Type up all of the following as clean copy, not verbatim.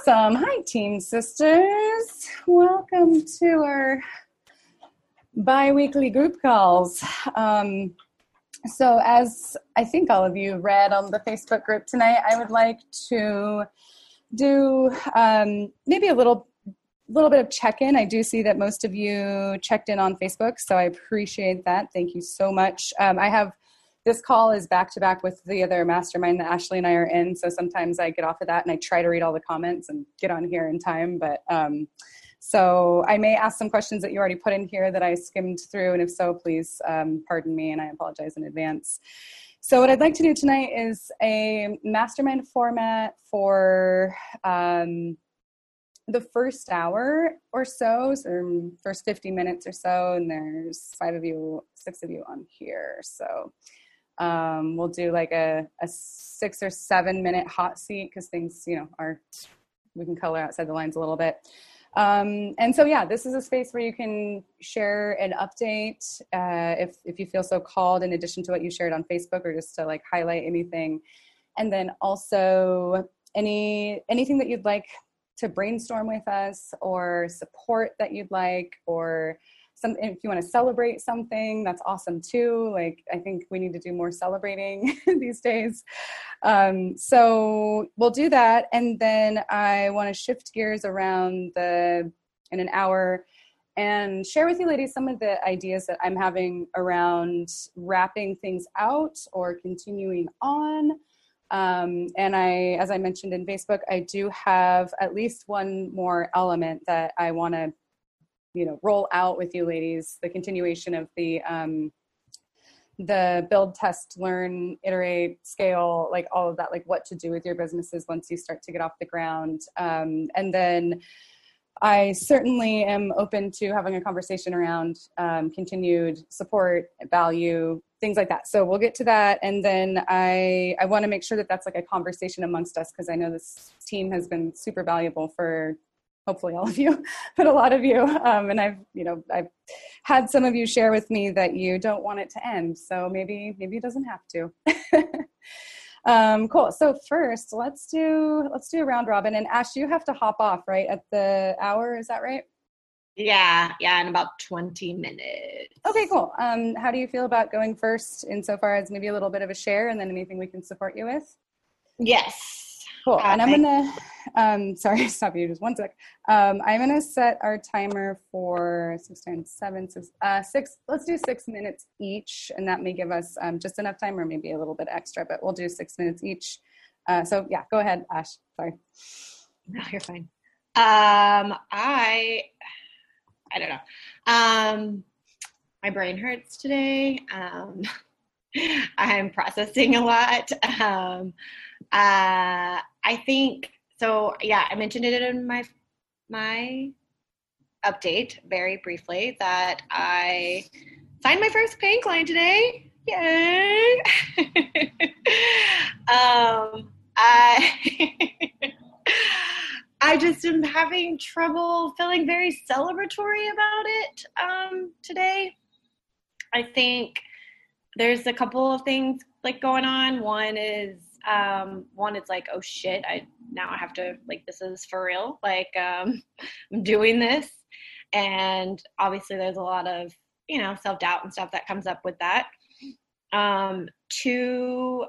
Awesome. Hi, Team Sisters. Welcome to our bi-weekly group calls. So as I think all of you read on the Facebook group tonight, I would like to do maybe a little bit of check-in. I do see that most of you checked in on Facebook, so I appreciate that. Thank you so much. This call is back-to-back with the other mastermind that Ashley and I are in, so sometimes I get off of that and I try to read all the comments and get on here in time, but so I may ask some questions that you already put in here that I skimmed through, and if so, please pardon me, and I apologize in advance. So what I'd like to do tonight is a mastermind format for the first hour or so, first 50 minutes or so, and there's 6 of you on here, so we'll do like a 6 or 7 minute hot seat because things, we can color outside the lines a little bit. And so, yeah, this is a space where you can share an update if you feel so called, in addition to what you shared on Facebook, or just to like highlight anything. And then also anything that you'd like to brainstorm with us, or support that you'd like, or if you want to celebrate something, that's awesome too. Like, I think we need to do more celebrating these days. So we'll do that. And then I want to shift gears around in an hour and share with you ladies some of the ideas that I'm having around wrapping things out or continuing on. And as I mentioned in Facebook, I do have at least one more element that I want to roll out with you ladies, the continuation of the build, test, learn, iterate, scale, like all of that, like what to do with your businesses once you start to get off the ground. And then I certainly am open to having a conversation around continued support, value, things like that. So we'll get to that. And then I want to make sure that that's like a conversation amongst us, because I know this team has been super valuable for hopefully all of you, but a lot of you. And I've had some of you share with me that you don't want it to end. So maybe it doesn't have to. Cool. So first, let's do a round robin. And Ash, you have to hop off right at the hour. Is that right? Yeah. In about 20 minutes. Okay, cool. How do you feel about going first, insofar as maybe a little bit of a share, and then anything we can support you with? Yes. Cool. And I'm going to, sorry, stop you just 1 sec. I'm going to set our timer for 6 times 7, 6, let's do 6 minutes each. And that may give us just enough time, or maybe a little bit extra, but we'll do 6 minutes each. So yeah, go ahead, Ash. Sorry. No, you're fine. I don't know. My brain hurts today. I'm processing a lot. I think so. Yeah, I mentioned it in my update very briefly that I signed my first paying client today. Yay! I just am having trouble feeling very celebratory about it today. I think there's a couple of things like going on. One is like, oh shit, now I have to, like, this is for real. Like, I'm doing this. And obviously there's a lot of, self-doubt and stuff that comes up with that. Two,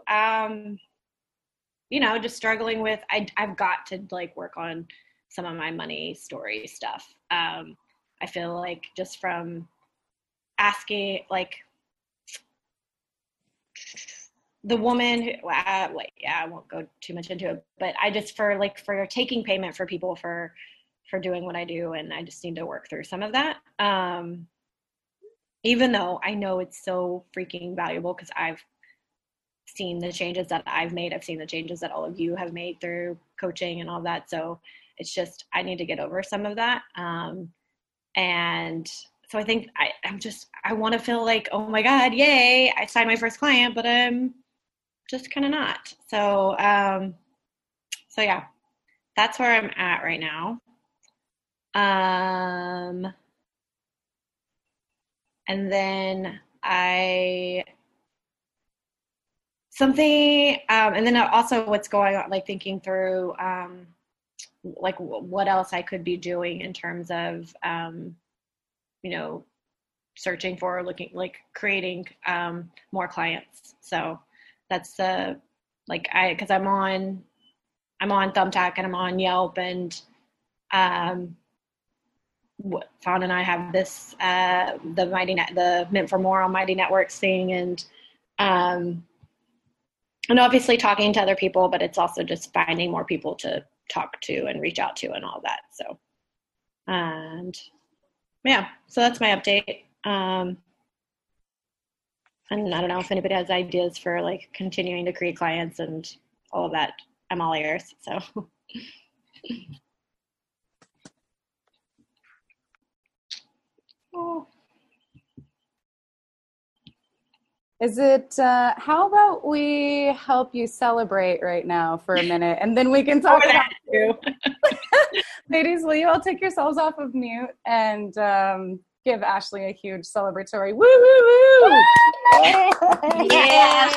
just struggling with, I've got to like work on some of my money story stuff. I feel like just from asking, like, the woman who, I won't go too much into it, but I just, for taking payment for people for doing what I do, and I just need to work through some of that. Even though I know it's so freaking valuable, because I've seen the changes that I've made. I've seen the changes that all of you have made through coaching and all that. So it's just, I need to get over some of that. And so I think I want to feel like, oh my God, yay, I signed my first client, but I'm just kind of not. So yeah, that's where I'm at right now. And then and then also what's going on, like thinking through like what else I could be doing in terms of, searching for, looking, like creating more clients. So that's because I'm on Thumbtack and I'm on Yelp, and Fawn and I have this the Mint for More on Mighty Networks thing, and obviously talking to other people, but it's also just finding more people to talk to and reach out to and all that. So, and yeah, so that's my update. And I don't know if anybody has ideas for like continuing to create clients and all of that. I'm all ears. So. Oh. Is it, how about we help you celebrate right now for a minute, and then we can talk about you. Ladies, will you all take yourselves off of mute and give Ashley a huge celebratory woo woo woo! Yeah!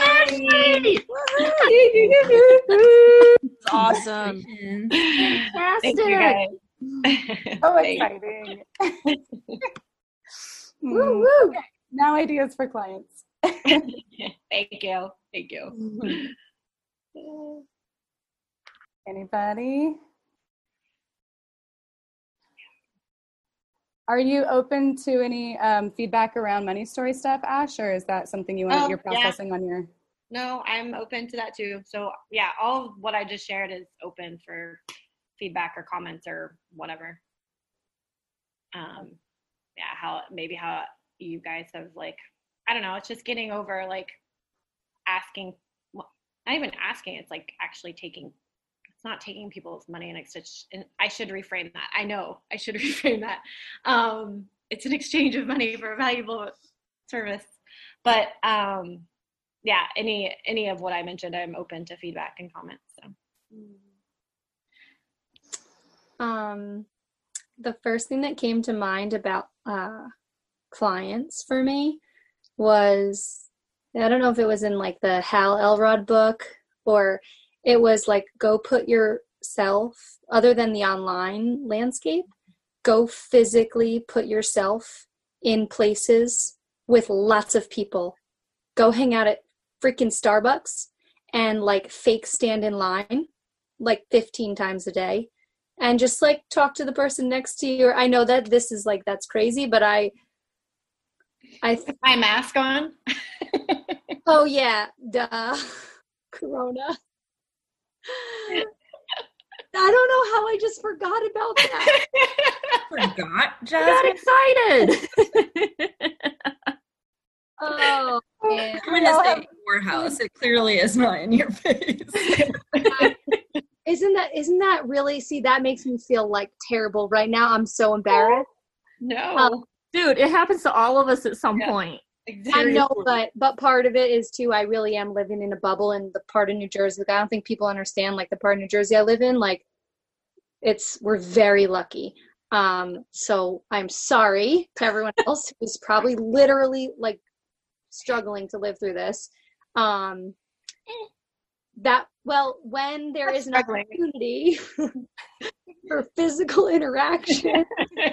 It's awesome. Fantastic. Thank you guys. So exciting. Woo woo! Okay, now ideas for clients. Thank you. Anybody? Are you open to any feedback around money story stuff, Ash, or is that something you're processing on your? No, I'm open to that too. So yeah, all of what I just shared is open for feedback or comments or whatever. How you guys have, like, I don't know, it's just getting over like asking, not even asking, it's like actually it's not taking people's money, and I should reframe that. I know I should reframe that. It's an exchange of money for a valuable service. But any of what I mentioned, I'm open to feedback and comments. So. The first thing that came to mind about clients for me was, I don't know if it was in like the Hal Elrod book, or it was like, go put yourself, other than the online landscape, go physically put yourself in places with lots of people. Go hang out at freaking Starbucks and like fake stand in line like 15 times a day. And just like talk to the person next to you. Or I know that this is like, that's crazy, but I my mask on. Oh yeah, duh. Corona. I don't know how I just forgot about that. Forgot? Got excited. Oh, man. I'm going to say your house. It clearly is not in your face. Isn't that really, see, that makes me feel like terrible right now. I'm so embarrassed. No. Dude, it happens to all of us at some point. Exactly. I know, but part of it is too, I really am living in a bubble in the part of New Jersey. Like, I don't think people understand, like, the part of New Jersey I live in, like, we're very lucky. So I'm sorry to everyone else who's probably literally like struggling to live through this. When there is an opportunity for physical interaction,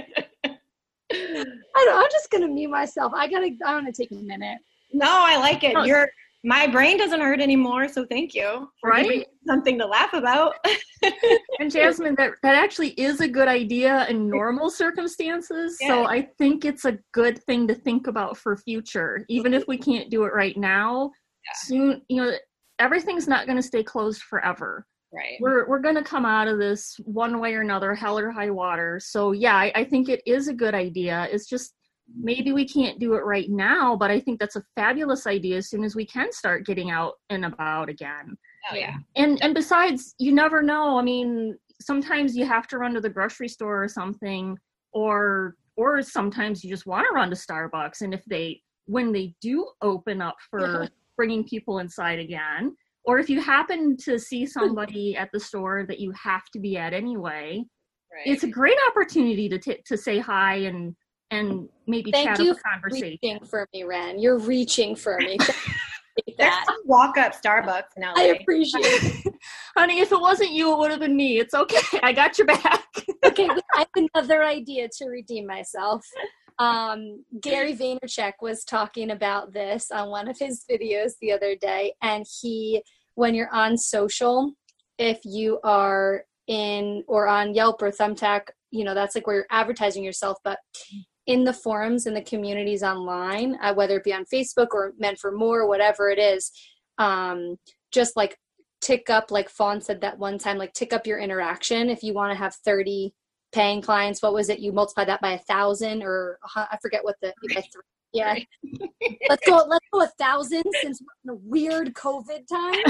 I'm just gonna mute myself. I want to take a minute. No, I like it. My brain doesn't hurt anymore, so thank you for giving me something to laugh about. And Jasmine, that actually is a good idea in normal circumstances. Yeah. So I think it's a good thing to think about for future, even if we can't do it right now. Yeah. Soon, everything's not going to stay closed forever. Right. We're going to come out of this one way or another, hell or high water. So yeah, I think it is a good idea. It's just maybe we can't do it right now, but I think that's a fabulous idea as soon as we can start getting out and about again. Oh yeah. And besides, you never know. I mean, sometimes you have to run to the grocery store or something, or sometimes you just want to run to Starbucks. And when they do open up for bringing people inside again, or if you happen to see somebody at the store that you have to be at anyway, it's a great opportunity to say hi and maybe chat up a conversation. Thank you for reaching for me, Ren. You're reaching for me. There's some walk-up Starbucks now. I appreciate it. Honey, if it wasn't you, it would have been me. It's okay. I got your back. Okay, I have another idea to redeem myself. Gary Vaynerchuk was talking about this on one of his videos the other day, and when you're on social, if you are in or on Yelp or Thumbtack, that's like where you're advertising yourself, but in the forums and the communities online, whether it be on Facebook or Meant for More, whatever it is, just like tick up, like Fawn said that one time, like tick up your interaction. If you want to have 30 paying clients, what was it? You multiply that by 1,000, or I forget what yeah. Let's go 1,000 since we're in a weird COVID time.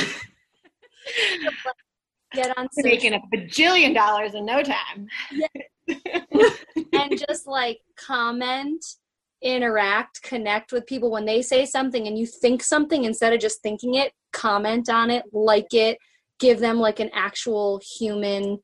Get on social. Making $1 bajillion in no time. Yeah. And just like comment, interact, connect with people when they say something and you think something, instead of just thinking it, comment on it, like it, give them like an actual human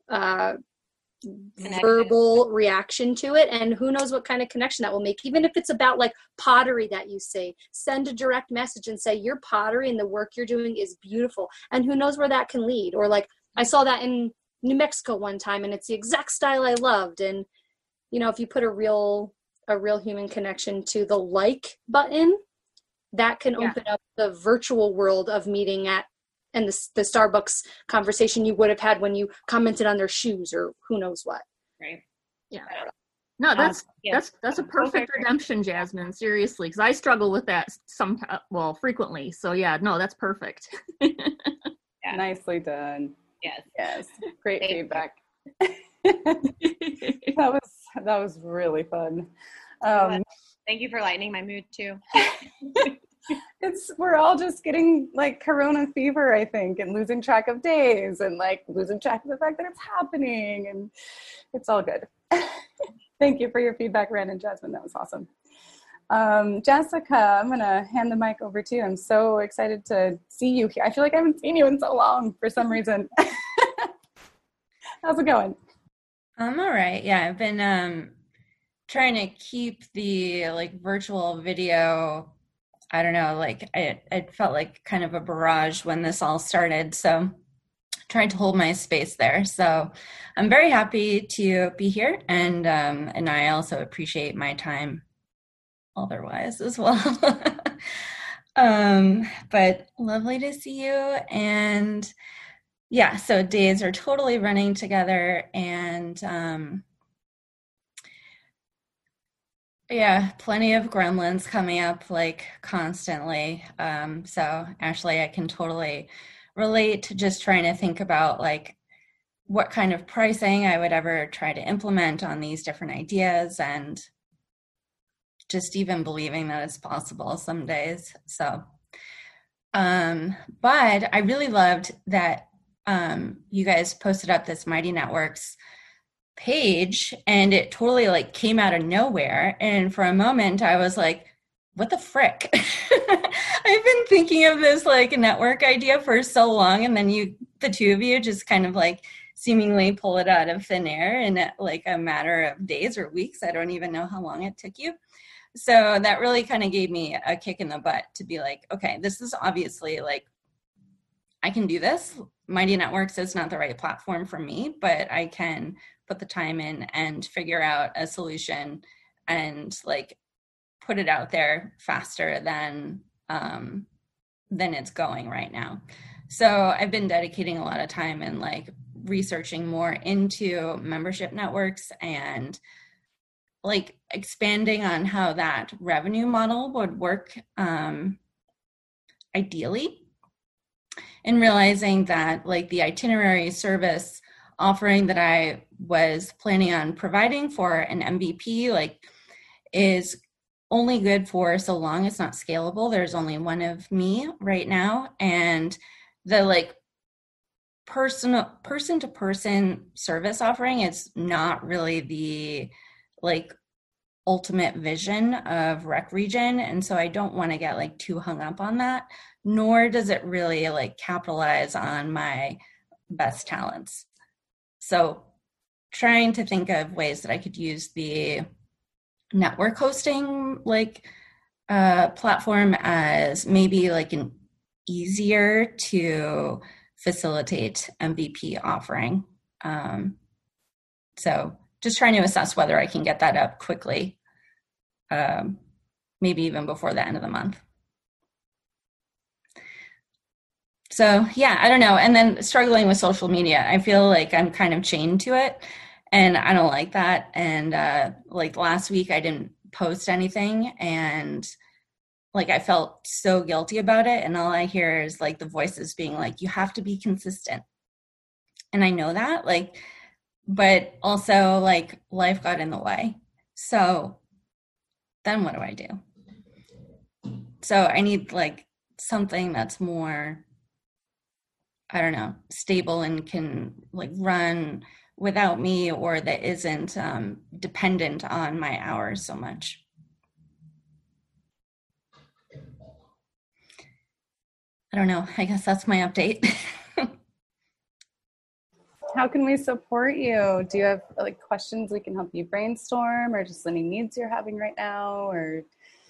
verbal reaction to it, and who knows what kind of connection that will make. Even if it's about like pottery that you see, send a direct message and say your pottery and the work you're doing is beautiful, and who knows where that can lead. Or like I saw that in New Mexico one time and it's the exact style I loved. And if you put a real human connection to the like button, that can open up the virtual world of meeting at, and the Starbucks conversation you would have had when you commented on their shoes or who knows what. Right. Yeah. No, that's a perfect redemption, Jasmine. Seriously, because I struggle with that frequently. So yeah, no, that's perfect. Yeah. Nicely done. Yes. Great feedback. That was really fun. Thank you for lightening my mood too. We're all just getting like corona fever, I think, and losing track of days and like losing track of the fact that it's happening, and it's all good. Thank you for your feedback, Ren and Jasmine. That was awesome. Jessica, I'm going to hand the mic over to you. I'm so excited to see you here. I feel like I haven't seen you in so long for some reason. How's it going? I'm all right. Yeah, I've been trying to keep the like virtual video. I don't know, like it felt like kind of a barrage when this all started. So trying to hold my space there. So I'm very happy to be here. And I also appreciate my time otherwise as well. But lovely to see you. And yeah, so days are totally running together, and yeah, plenty of gremlins coming up like constantly. So Ashley, I can totally relate to just trying to think about like what kind of pricing I would ever try to implement on these different ideas, and just even believing that it's possible some days. So, but I really loved that you guys posted up this Mighty Networks page, and it totally like came out of nowhere. And for a moment I was like, what the frick? I've been thinking of this like network idea for so long, and then the two of you just kind of like seemingly pull it out of thin air in like a matter of days or weeks. I don't even know how long it took you. So that really kind of gave me a kick in the butt to be like, okay, this is obviously like, I can do this. Mighty Networks is not the right platform for me, but I can put the time in and figure out a solution and like put it out there faster than it's going right now. So I've been dedicating a lot of time and like researching more into membership networks and like expanding on how that revenue model would work ideally, and realizing that like the itinerary service offering that I was planning on providing for an MVP like is only good for so long. It's not scalable. There's only one of me right now, and the like person to person service offering is not really the like ultimate vision of Rec Region. And so I don't want to get like too hung up on that, nor does it really like capitalize on my best talents. So trying to think of ways that I could use the network hosting like platform as maybe like an easier to facilitate MVP offering. So just trying to assess whether I can get that up quickly, maybe even before the end of the month. So yeah, I don't know. And then struggling with social media. I feel like I'm kind of chained to it, and I don't like that. And like last week I didn't post anything, and like I felt so guilty about it. And all I hear is like the voices being like, you have to be consistent. And I know that, like, but also like life got in the way. So then what do I do? So I need like something that's more, I don't know, stable and can like run without me, or that isn't dependent on my hours so much. I don't know. I guess that's my update. How can we support you? Do you have like questions we can help you brainstorm, or just any needs you're having right now, or?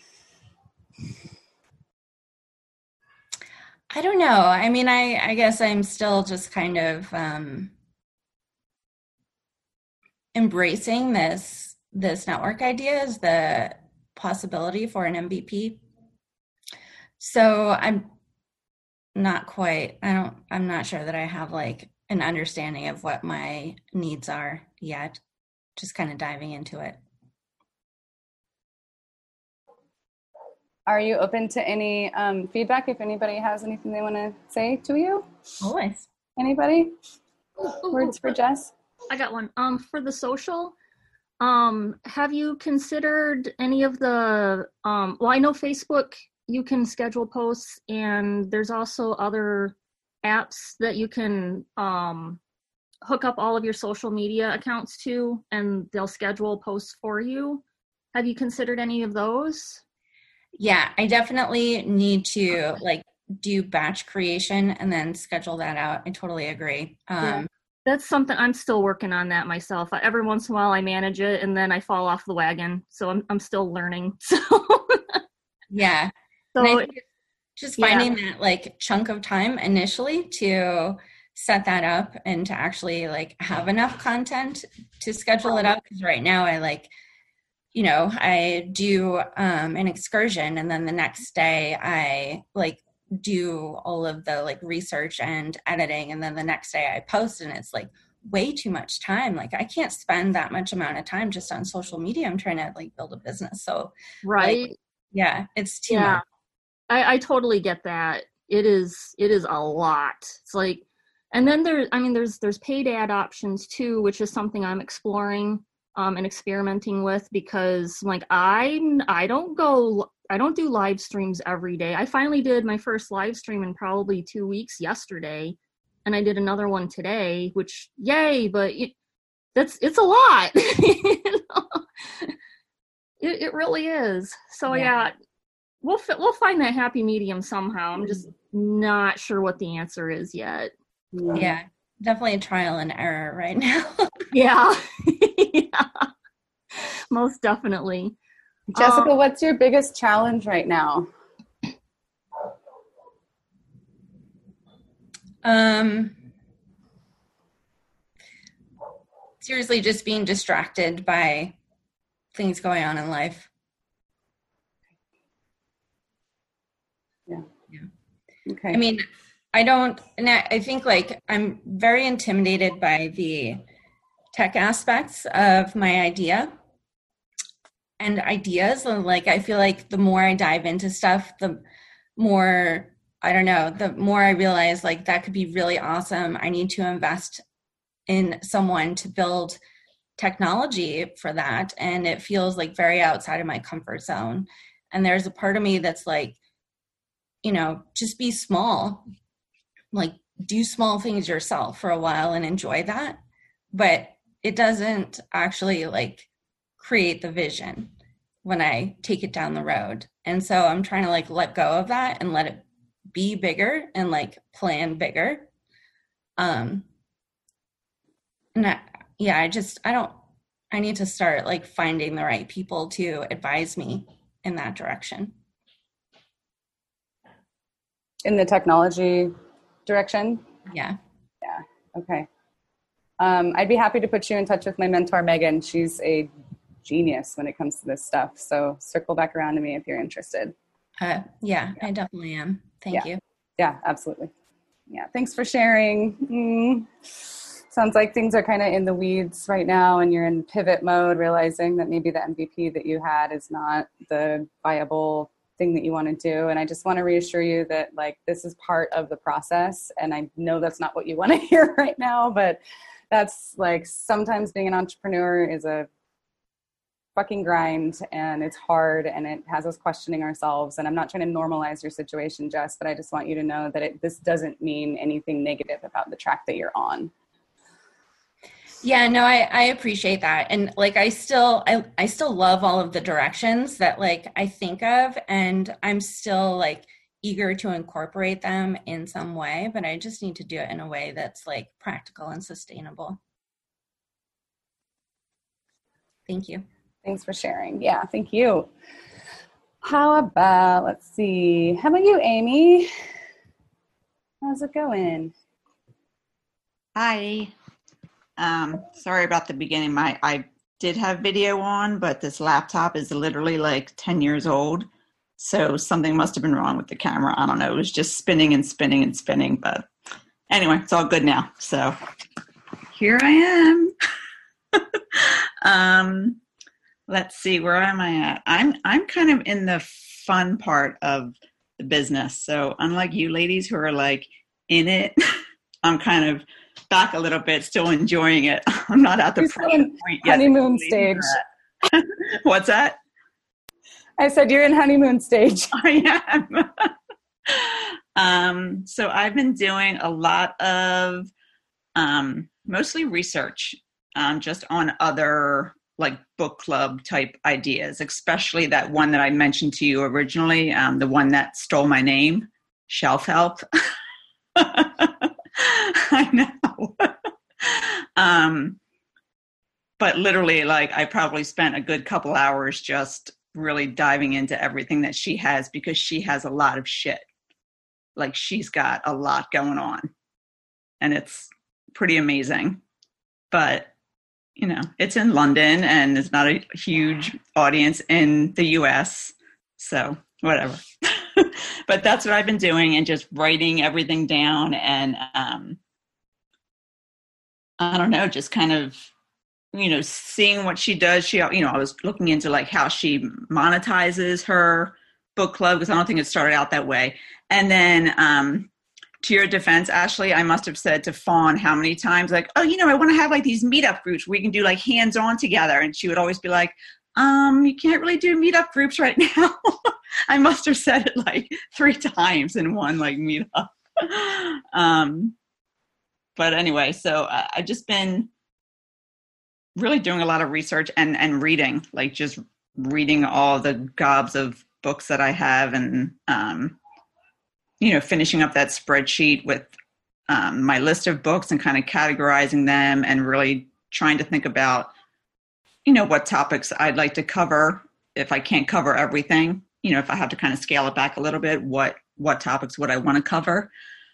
I don't know. I mean, I guess I'm still just kind of embracing this network idea as the possibility for an MVP. So I'm not quite, I'm not sure that I have like an understanding of what my needs are yet. Just kind of diving into it. Are you open to any feedback if anybody has anything they want to say to you? Always. Anybody? Words for Jess? I got one. For the social, have you considered any of the, well, I know Facebook, you can schedule posts, and there's also other apps that you can hook up all of your social media accounts to, and they'll schedule posts for you. Have you considered any of those? Yeah, I definitely need to like do batch creation and then schedule that out. I totally agree. Yeah. That's something I'm still working on that myself. Every once in a while I manage it and then I fall off the wagon. So I'm still learning. So yeah. So just finding that like chunk of time initially to set that up and to actually like have enough content to schedule it out. Because right now I like, you know, I do an excursion, and then the next day I like do all of the like research and editing, and then the next day I post, and it's like way too much time. Like I can't spend that much amount of time just on social media. I'm trying to like build a business. So right. Like, yeah, it's too much. I totally get that. It is a lot. It's like, and then there's paid ad options too, which is something I'm exploring and experimenting with, because like I don't do live streams every day. I finally did my first live stream in probably 2 weeks yesterday, and I did another one today, which yay, but it's a lot. You know? It really is. So yeah, we'll find that happy medium somehow. I'm just not sure what the answer is yet. Yeah, definitely a trial and error right now. Yeah. Yeah, most definitely. Jessica, what's your biggest challenge right now? Seriously, just being distracted by things going on in life. Yeah. Okay. I mean, I think like I'm very intimidated by the tech aspects of my idea and ideas. And like, I feel like the more I dive into stuff, the more, I don't know, the more I realize like that could be really awesome. I need to invest in someone to build technology for that. And it feels like very outside of my comfort zone. And there's a part of me that's like, you know, just be small, like do small things yourself for a while and enjoy that. But it doesn't actually like create the vision when I take it down the road. And so I'm trying to like let go of that and let it be bigger and like plan bigger. And I need to start like finding the right people to advise me in that direction. In the technology direction? Yeah. Okay. I'd be happy to put you in touch with my mentor, Megan. She's a genius when it comes to this stuff. So circle back around to me if you're interested. Yeah, I definitely am. Thank you. Yeah, absolutely. Yeah, thanks for sharing. Sounds like things are kind of in the weeds right now, and you're in pivot mode, realizing that maybe the MVP that you had is not the viable thing that you want to do. And I just want to reassure you that, like, this is part of the process. And I know that's not what you want to hear right now, but that's like, sometimes being an entrepreneur is a fucking grind, and it's hard, and it has us questioning ourselves. And I'm not trying to normalize your situation, Jess, but I just want you to know that this doesn't mean anything negative about the track that you're on. Yeah, no, I appreciate that. And like, I still love all of the directions that like I think of, and I'm still like eager to incorporate them in some way, but I just need to do it in a way that's like practical and sustainable. Thank you. Thanks for sharing. Yeah, thank you. How about, let's see, how about you, Amy? How's it going? Hi. Sorry about the beginning. I did have video on, but this laptop is literally like 10 years old. So something must have been wrong with the camera. I don't know. It was just spinning and spinning and spinning. But anyway, it's all good now. So here I am. Let's see, where am I at? I'm kind of in the fun part of the business. So unlike you ladies who are like in it, I'm kind of back a little bit, still enjoying it. I'm not at the point yet. Honeymoon stage. What's that? I said you're in honeymoon stage. I am. So I've been doing a lot of mostly research just on other like book club type ideas, especially that one that I mentioned to you originally, the one that stole my name, Shelf Help. I know. But literally, like, I probably spent a good couple hours just really diving into everything that she has, because she has a lot of shit. Like, she's got a lot going on, and it's pretty amazing. But, you know, it's in London, and it's not a huge audience in the US, so whatever. But that's what I've been doing, and just writing everything down, and I don't know, just kind of, you know, seeing what she does. She, you know, I was looking into like how she monetizes her book club, because I don't think it started out that way. And then to your defense, Ashley, I must have said to Fawn how many times, like, oh, you know, I want to have like these meetup groups where we can do like hands-on together. And she would always be like, you can't really do meetup groups right now. I must have said it like 3 times in one like meetup. But anyway, so I've just been really doing a lot of research and reading, like just reading all the gobs of books that I have, and, you know, finishing up that spreadsheet with my list of books and kind of categorizing them, and really trying to think about, you know, what topics I'd like to cover. If I can't cover everything, you know, if I have to kind of scale it back a little bit, what topics would I want to cover?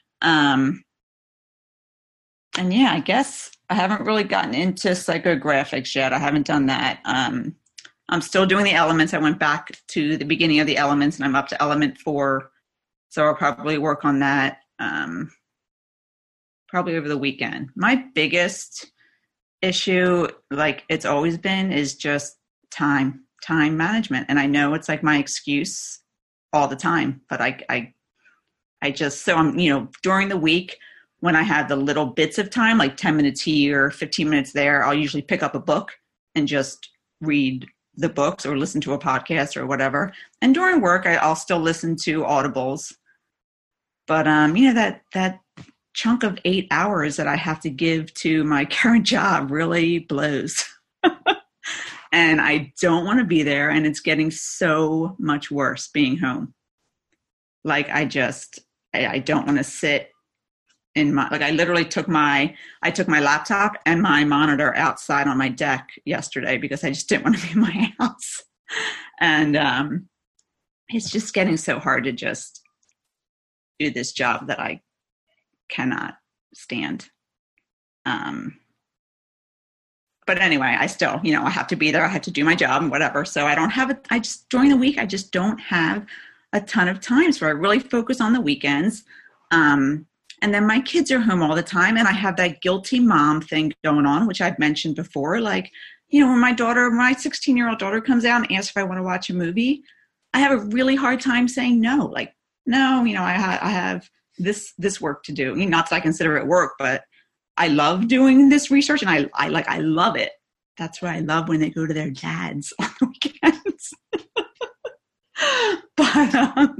And yeah, I guess I haven't really gotten into psychographics yet. I haven't done that. I'm still doing the elements. I went back to the beginning of the elements, and I'm up to element 4. So I'll probably work on that probably over the weekend. My biggest issue, like it's always been, is just time management. And I know it's like my excuse all the time, but I just, so I'm, you know, during the week, when I have the little bits of time, like 10 minutes here, 15 minutes there, I'll usually pick up a book and just read the books or listen to a podcast or whatever. And during work, I'll still listen to audibles. But, you know, that chunk of 8 hours that I have to give to my current job really blows. And I don't want to be there. And it's getting so much worse being home. Like, I don't want to sit in my, like, I literally took my laptop and my monitor outside on my deck yesterday because I just didn't want to be in my house. And it's just getting so hard to just do this job that I cannot stand. But anyway, I still, I have to be there. I have to do my job and whatever. So I don't have during the week, I just don't have a ton of time. So I really focus on the weekends. And then my kids are home all the time. And I have that guilty mom thing going on, which I've mentioned before. Like, when my 16-year-old daughter comes out and asks if I want to watch a movie, I have a really hard time saying no. Like, no, I have this work to do. Not that I consider it work, but I love doing this research, and I love it. That's what I love when they go to their dads on the weekends. But,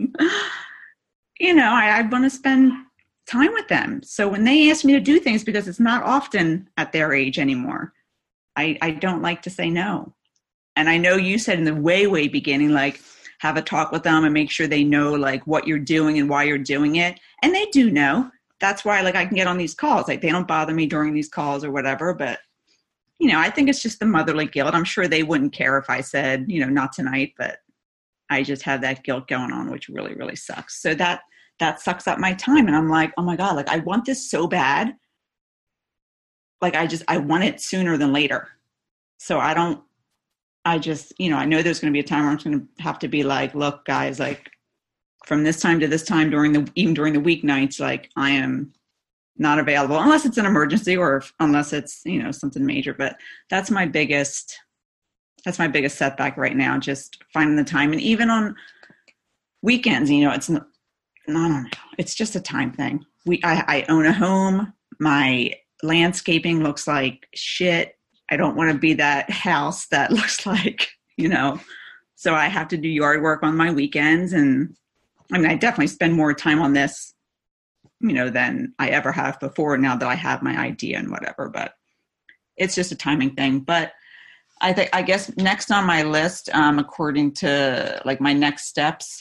I want to spend time with them. So when they ask me to do things, because it's not often at their age anymore, I don't like to say no. And I know you said in the way beginning, like, have a talk with them and make sure they know, like, what you're doing and why you're doing it. And they do know. That's why, like, I can get on these calls. Like, they don't bother me during these calls or whatever. But, I think it's just the motherly guilt. I'm sure they wouldn't care if I said, not tonight. But I just have that guilt going on, which really, really sucks. So that sucks up my time. And I'm like, oh, my God, like, I want this so bad. Like, I want it sooner than later. So I know there's going to be a time where I'm going to have to be like, look, guys, like, from this time to this time even during the weeknights, like, I am not available unless it's an emergency or unless it's, something major. But that's my biggest setback right now, just finding the time. And even on weekends, it's not, I don't know. It's just a time thing. I own a home. My landscaping looks like shit. I don't want to be that house that looks like, so I have to do yard work on my weekends. And I definitely spend more time on this, than I ever have before, now that I have my idea and whatever, but it's just a timing thing. But I guess next on my list, according to, like, my next steps,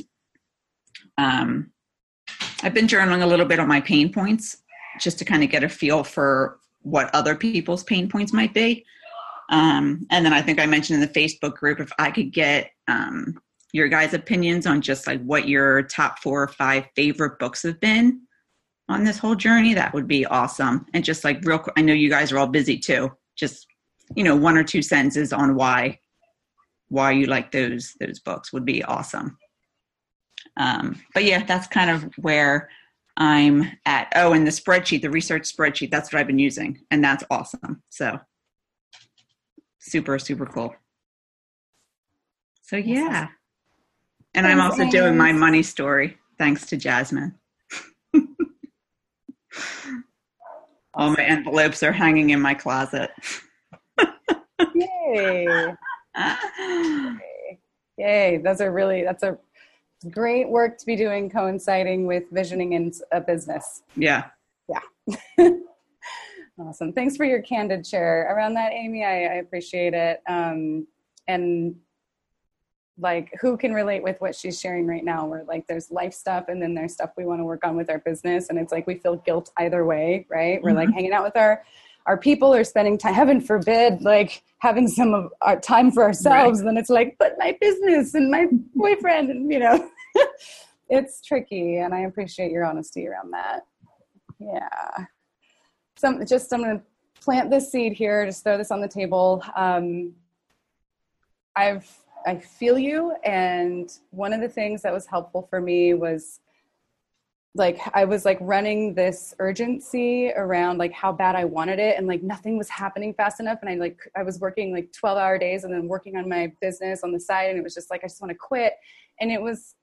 I've been journaling a little bit on my pain points, just to kind of get a feel for what other people's pain points might be. And then I think I mentioned in the Facebook group, if I could get your guys' opinions on just, like, what your top 4 or 5 favorite books have been on this whole journey, that would be awesome. And just, like, real quick, I know you guys are all busy too. Just, 1 or 2 sentences on why you like those books would be awesome. But yeah, that's kind of where I'm at. Oh, and the research spreadsheet, that's what I've been using. And that's awesome. So super, super cool. So yeah. And I'm also doing my money story, thanks to Jasmine. All my envelopes are hanging in my closet. Yay. Yay. That's a great work to be doing, coinciding with visioning in a business. Yeah. Yeah. Awesome. Thanks for your candid share around that, Amy. I appreciate it. And, like, who can relate with what she's sharing right now, where, like, there's life stuff and then there's stuff we want to work on with our business. And it's like, we feel guilt either way, right? We're like hanging out with our people or spending time, heaven forbid, like, having some of our time for ourselves. Right. Then it's like, but my business and my boyfriend, and, it's tricky. And I appreciate your honesty around that. Yeah. I'm going to plant this seed here, just throw this on the table. I feel you. And one of the things that was helpful for me was, like, I was, like, running this urgency around, like, how bad I wanted it. And, like, nothing was happening fast enough. And I was working, like, 12-hour days and then working on my business on the side. And it was just like, I just want to quit. And it was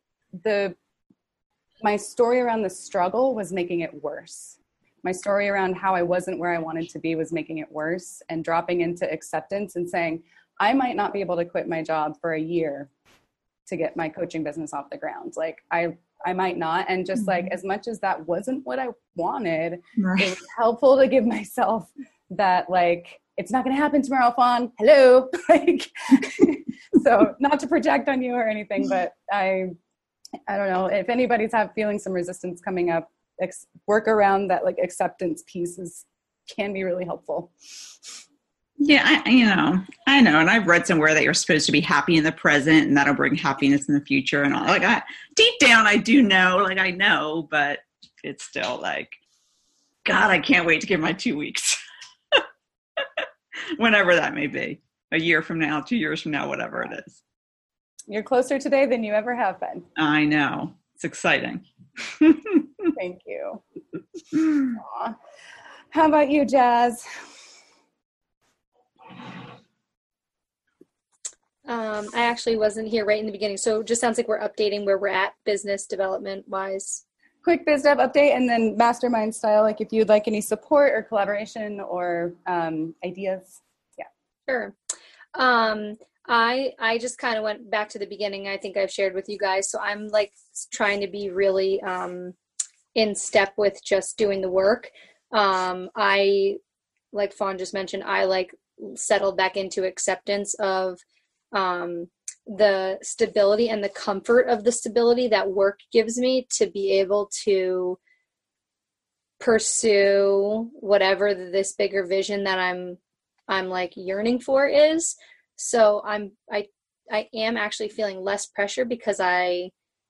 my story around the struggle was making it worse. My story around how I wasn't where I wanted to be was making it worse, and dropping into acceptance and saying, I might not be able to quit my job for a year to get my coaching business off the ground. Like, I might not. And just like, as much as that wasn't what I wanted, right, it was helpful to give myself that, like, it's not going to happen tomorrow, Fawn. Hello. Like, so not to project on you or anything, but I don't know if anybody's feeling some resistance coming up, work around that, like, acceptance pieces can be really helpful. Yeah, I know. And I've read somewhere that you're supposed to be happy in the present and that'll bring happiness in the future and all. Like, deep down, I do know, like, I know, but it's still like, God, I can't wait to give my 2 weeks. Whenever that may be. A year from now, 2 years from now, whatever it is. You're closer today than you ever have been. I know. It's exciting. Thank you. Aw. How about you, Jazz? I actually wasn't here right in the beginning, so it just sounds like we're updating where we're at business development wise. Quick biz dev update, and then mastermind style, like if you'd like any support or collaboration or ideas. Yeah. Sure. I just kind of went back to the beginning. I think I've shared with you guys. So I'm like trying to be really in step with just doing the work. I, like Fawn just mentioned, I like settled back into acceptance of the stability and the comfort of the stability that work gives me to be able to pursue whatever this bigger vision that I'm like yearning for is. So I am actually feeling less pressure because I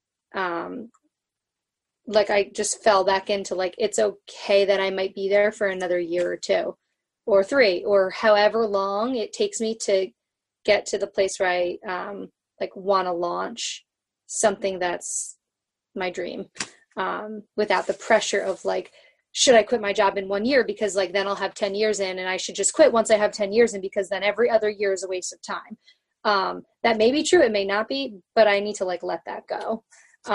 just fell back into like, it's okay that I might be there for another year or 2 or 3 or however long it takes me to get to the place where I like want to launch something that's my dream, without the pressure of like, should I quit my job in 1 year? Because like, then I'll have 10 years in, and I should just quit once I have 10 years in, because then every other year is a waste of time. That may be true. It may not be, but I need to like, let that go.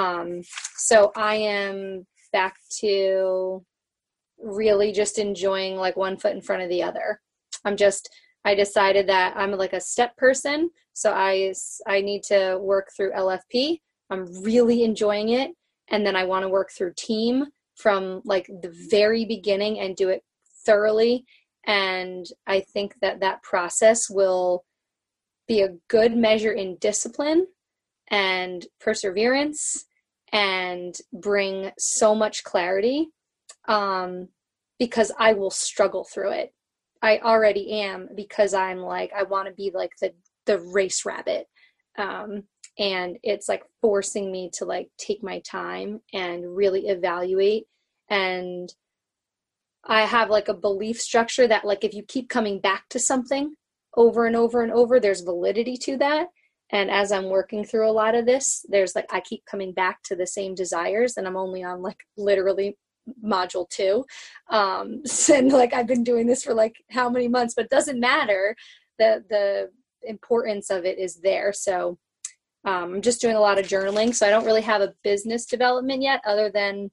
So I am back to really just enjoying like one foot in front of the other. I decided that I'm like a step person. So I need to work through LFP. I'm really enjoying it. And then I want to work through team from like the very beginning and do it thoroughly. And I think that that process will be a good measure in discipline and perseverance and bring so much clarity, because I will struggle through it. I already am, because I'm like, I want to be like the race rabbit. And it's like forcing me to like take my time and really evaluate. And I have like a belief structure that like, if you keep coming back to something over and over and over, there's validity to that. And as I'm working through a lot of this, there's like, I keep coming back to the same desires, and I'm only on like literally module 2. And like, I've been doing this for like how many months, but it doesn't matter. The importance of it is there. So I'm just doing a lot of journaling. So I don't really have a business development yet, other than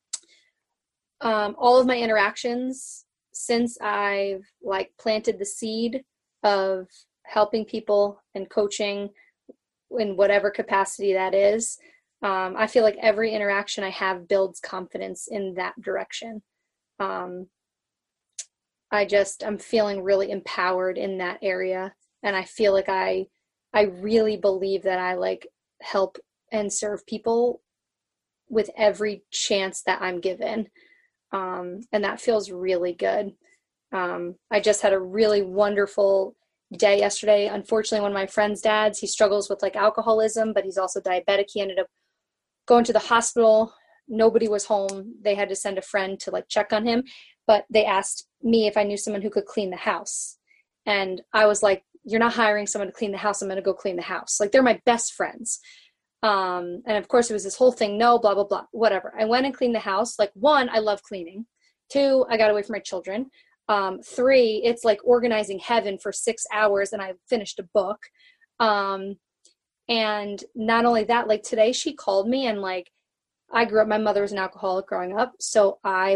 all of my interactions since I've like planted the seed of helping people and coaching in whatever capacity that is. I feel like every interaction I have builds confidence in that direction. I'm feeling really empowered in that area. And I feel like I really believe that I like help and serve people with every chance that I'm given. And that feels really good. I just had a really wonderful day yesterday. Unfortunately, one of my friend's dads, he struggles with like alcoholism, but he's also diabetic. He ended up going to the hospital. Nobody was home. They had to send a friend to like check on him, but they asked me if I knew someone who could clean the house. And I was like, you're not hiring someone to clean the house. I'm going to go clean the house. Like, they're my best friends. And of course it was this whole thing. No, blah, blah, blah, whatever. I went and cleaned the house. Like, 1, I love cleaning. 2, I got away from my children. 3, it's like organizing heaven for 6 hours, and I finished a book. And not only that, like today she called me, and like, my mother was an alcoholic growing up. So I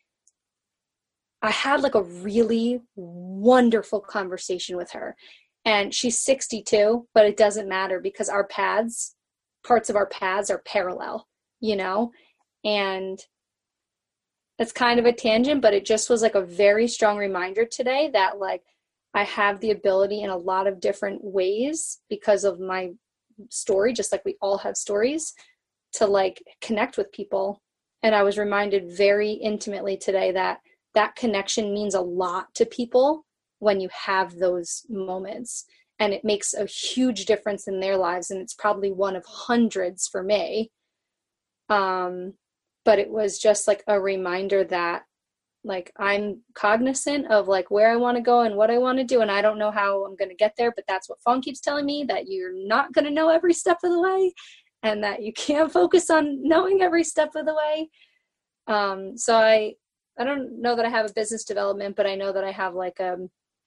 had like a really wonderful conversation with her, and she's 62, but it doesn't matter, because parts of our paths are parallel, and it's kind of a tangent, but it just was like a very strong reminder today that like, I have the ability in a lot of different ways because of my story, just like we all have stories, to like connect with people. And I was reminded very intimately today that that connection means a lot to people when you have those moments, and it makes a huge difference in their lives. And it's probably one of hundreds for me. But it was just like a reminder that Like, I'm cognizant of like where I want to go and what I want to do, and I don't know how I'm going to get there, but that's what Fawn keeps telling me, that you're not going to know every step of the way, and that you can't focus on knowing every step of the way. So I don't know that I have a business development, but I know that I have like a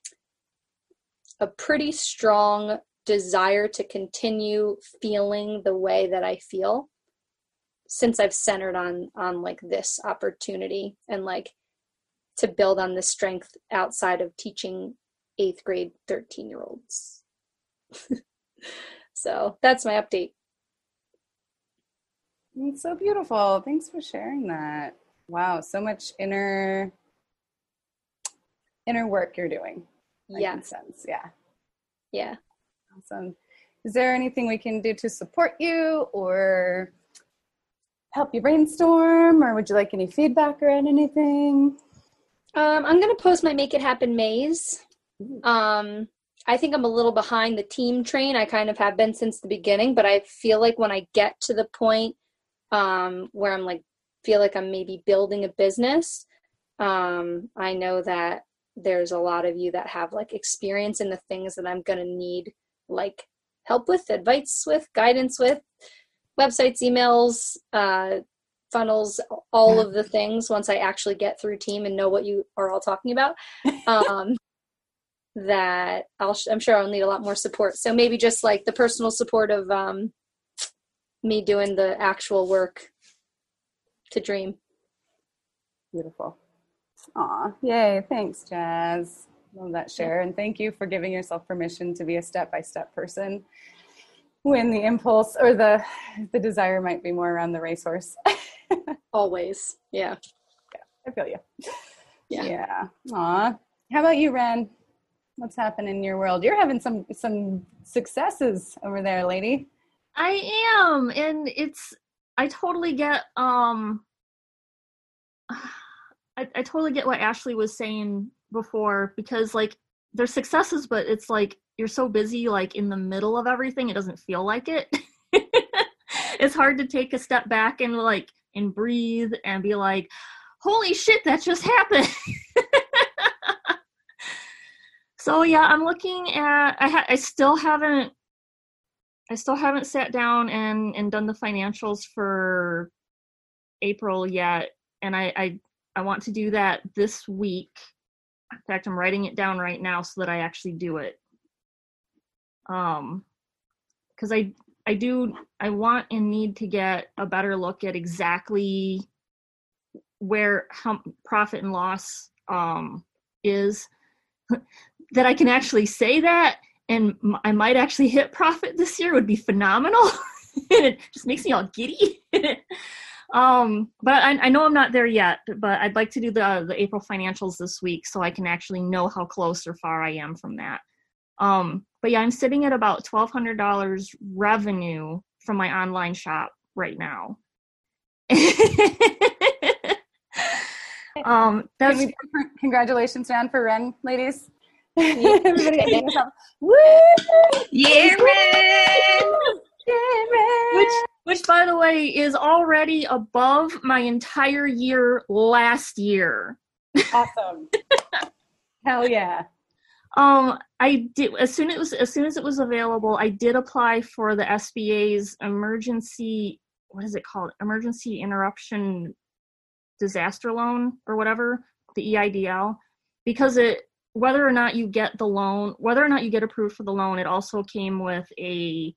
pretty strong desire to continue feeling the way that I feel, since I've centered on like this opportunity, and like to build on this strength outside of teaching 8th grade 13-year-olds. So that's my update. It's so beautiful. Thanks for sharing that. Wow, so much inner work you're doing. Yeah. Sense. Yeah. Yeah. Awesome. Is there anything we can do to support you or help you brainstorm, or would you like any feedback or anything? I'm going to post my Make It Happen maze. I think I'm a little behind the team train. I kind of have been since the beginning, but I feel like when I get to the point where I'm like, feel like I'm maybe building a business, I know that there's a lot of you that have like experience in the things that I'm going to need like help with, advice with, guidance with, websites, emails, funnels, all of the things once I actually get through team and know what you are all talking about. That I'm sure I'll need a lot more support. So maybe just like the personal support of me doing the actual work to dream. Beautiful. Aw, yay. Thanks, Jazz. Love that share. And thank you for giving yourself permission to be a step-by-step person when the impulse or the desire might be more around the racehorse. Always. Yeah. I feel you. Yeah. Aw. How about you, Ren? What's happening in your world? You're having some successes over there, lady. I am, and I totally get I totally get what Ashley was saying before, because like there's successes, but it's like you're so busy like in the middle of everything, it doesn't feel like it. It's hard to take a step back and breathe and be like, holy shit, that just happened. So yeah, I'm looking at I still haven't sat down and done the financials for April yet, and I want to do that this week. In fact, I'm writing it down right now so that I actually do it. Because I want and need to get a better look at exactly where profit and loss is, that I can actually say that, and I might actually hit profit this year would be phenomenal. It just makes me all giddy. But I know I'm not there yet, but I'd like to do the April financials this week so I can actually know how close or far I am from that. But yeah, I'm sitting at about $1,200 revenue from my online shop right now. That's Congratulations, Ren, for Ren, ladies. Yeah. Everybody get yourself. Woo! Yeah, Ren! which by the way is already above my entire year last year. Awesome. Hell yeah. I did as soon as it was available, I did apply for the SBA's emergency, what is it called? Emergency Interruption Disaster Loan or whatever, the EIDL, because whether or not you get the loan, whether or not you get approved for the loan, it also came with a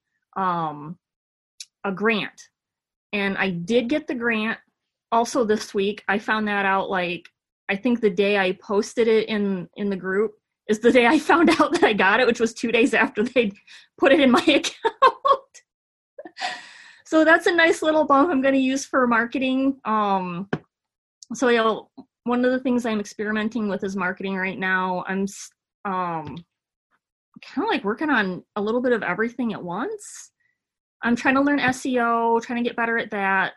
grant. And I did get the grant also this week. I found that out I think the day I posted it in the group is the day I found out that I got it, which was 2 days after they put it in my account. So that's a nice little bump I'm going to use for marketing. So yeah, one of the things I'm experimenting with is marketing right now. I'm kind of like working on a little bit of everything at once. I'm trying to learn SEO, trying to get better at that.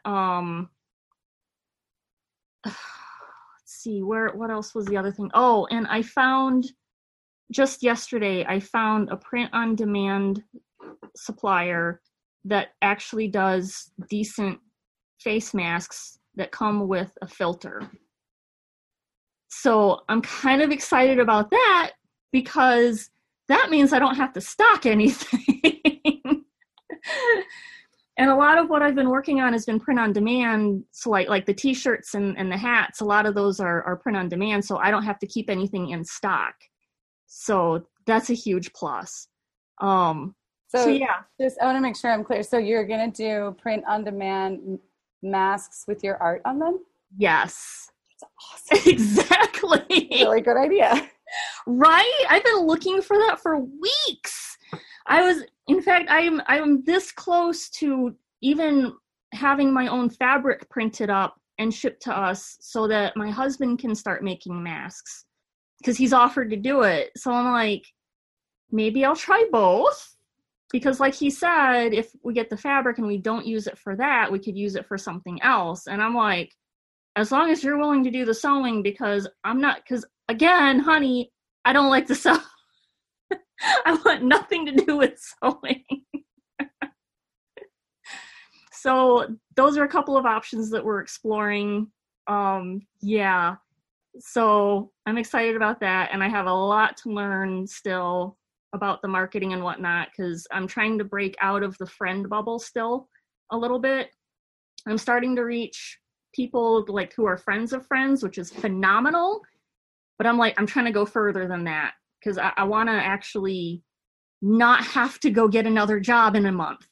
Let's see, what else was the other thing? Oh, and I found just yesterday, I found a print-on-demand supplier that actually does decent face masks that come with a filter. So I'm kind of excited about that because that means I don't have to stock anything. And a lot of what I've been working on has been print on demand. So like the t-shirts and the hats, a lot of those are print on demand. So I don't have to keep anything in stock. So that's a huge plus. So yeah. Just, I want to make sure I'm clear. So you're going to do print on demand masks with your art on them? Yes. That's awesome. Exactly. Really good idea. Right? I've been looking for that for weeks. In fact, I'm this close to even having my own fabric printed up and shipped to us so that my husband can start making masks because he's offered to do it. So I'm like, maybe I'll try both because like he said, if we get the fabric and we don't use it for that, we could use it for something else. And I'm like, as long as you're willing to do the sewing, because again, honey, I don't like to sew. I want nothing to do with sewing. So those are a couple of options that we're exploring. Yeah. So I'm excited about that. And I have a lot to learn still about the marketing and whatnot, because I'm trying to break out of the friend bubble still a little bit. I'm starting to reach people like who are friends of friends, which is phenomenal. But I'm trying to go further than that because I want to actually not have to go get another job in a month.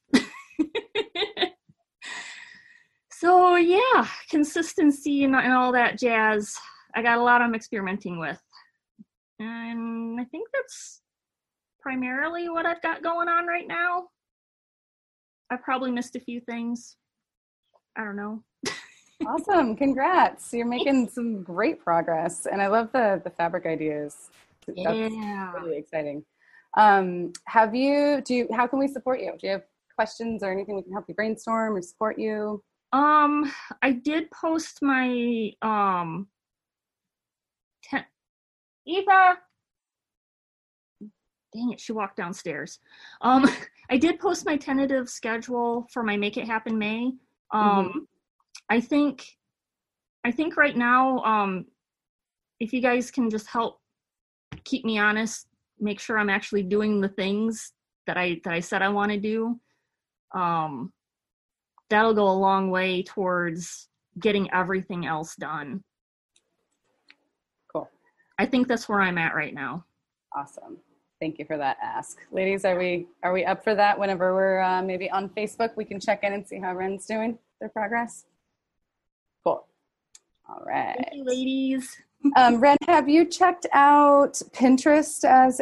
So yeah, consistency and all that jazz. I got a lot I'm experimenting with. And I think that's primarily what I've got going on right now. I've probably missed a few things. I don't know. Awesome. Congrats. You're making some great progress. And I love the fabric ideas. That's really exciting. How can we support you? Do you have questions or anything we can help you brainstorm or support you? I did post my, Eva, dang it, she walked downstairs. I did post my tentative schedule for my Make It Happen May. I think right now, if you guys can just help keep me honest, make sure I'm actually doing the things that I said I want to do, that'll go a long way towards getting everything else done. Cool. I think that's where I'm at right now. Awesome. Thank you for that ask. Ladies, are we up for that? Whenever we're maybe on Facebook, we can check in and see how Ren's doing, their progress. Cool. All right. Thank you, ladies. Ren, have you checked out Pinterest as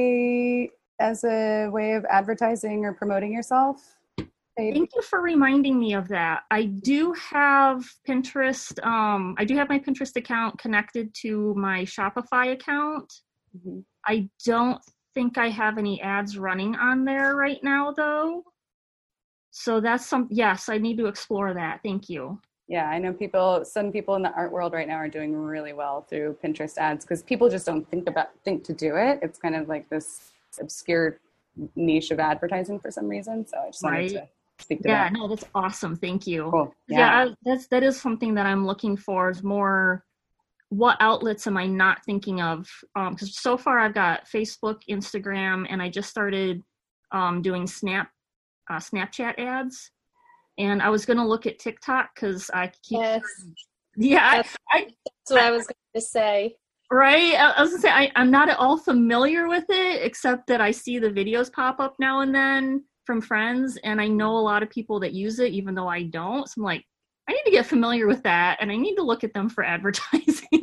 a way of advertising or promoting yourself? Thank you for reminding me of that. I do have Pinterest. I do have my Pinterest account connected to my Shopify account. Mm-hmm. I don't think I have any ads running on there right now, though. So that's yes, I need to explore that. Thank you. Yeah, I know some people in the art world right now are doing really well through Pinterest ads because people just don't think to do it. It's kind of like this obscure niche of advertising for some reason. So I just wanted to speak to that. Yeah, no, that's awesome. Thank you. Cool. Yeah, that is something that I'm looking for, is more what outlets am I not thinking of? Because so far I've got Facebook, Instagram, and I just started doing Snapchat ads. And I was going to look at TikTok because I keep... Yes. Yeah. That's what I was going to say. Right? I was going to say, I'm not at all familiar with it, except that I see the videos pop up now and then from friends, and I know a lot of people that use it, even though I don't. So I'm like, I need to get familiar with that, and I need to look at them for advertising.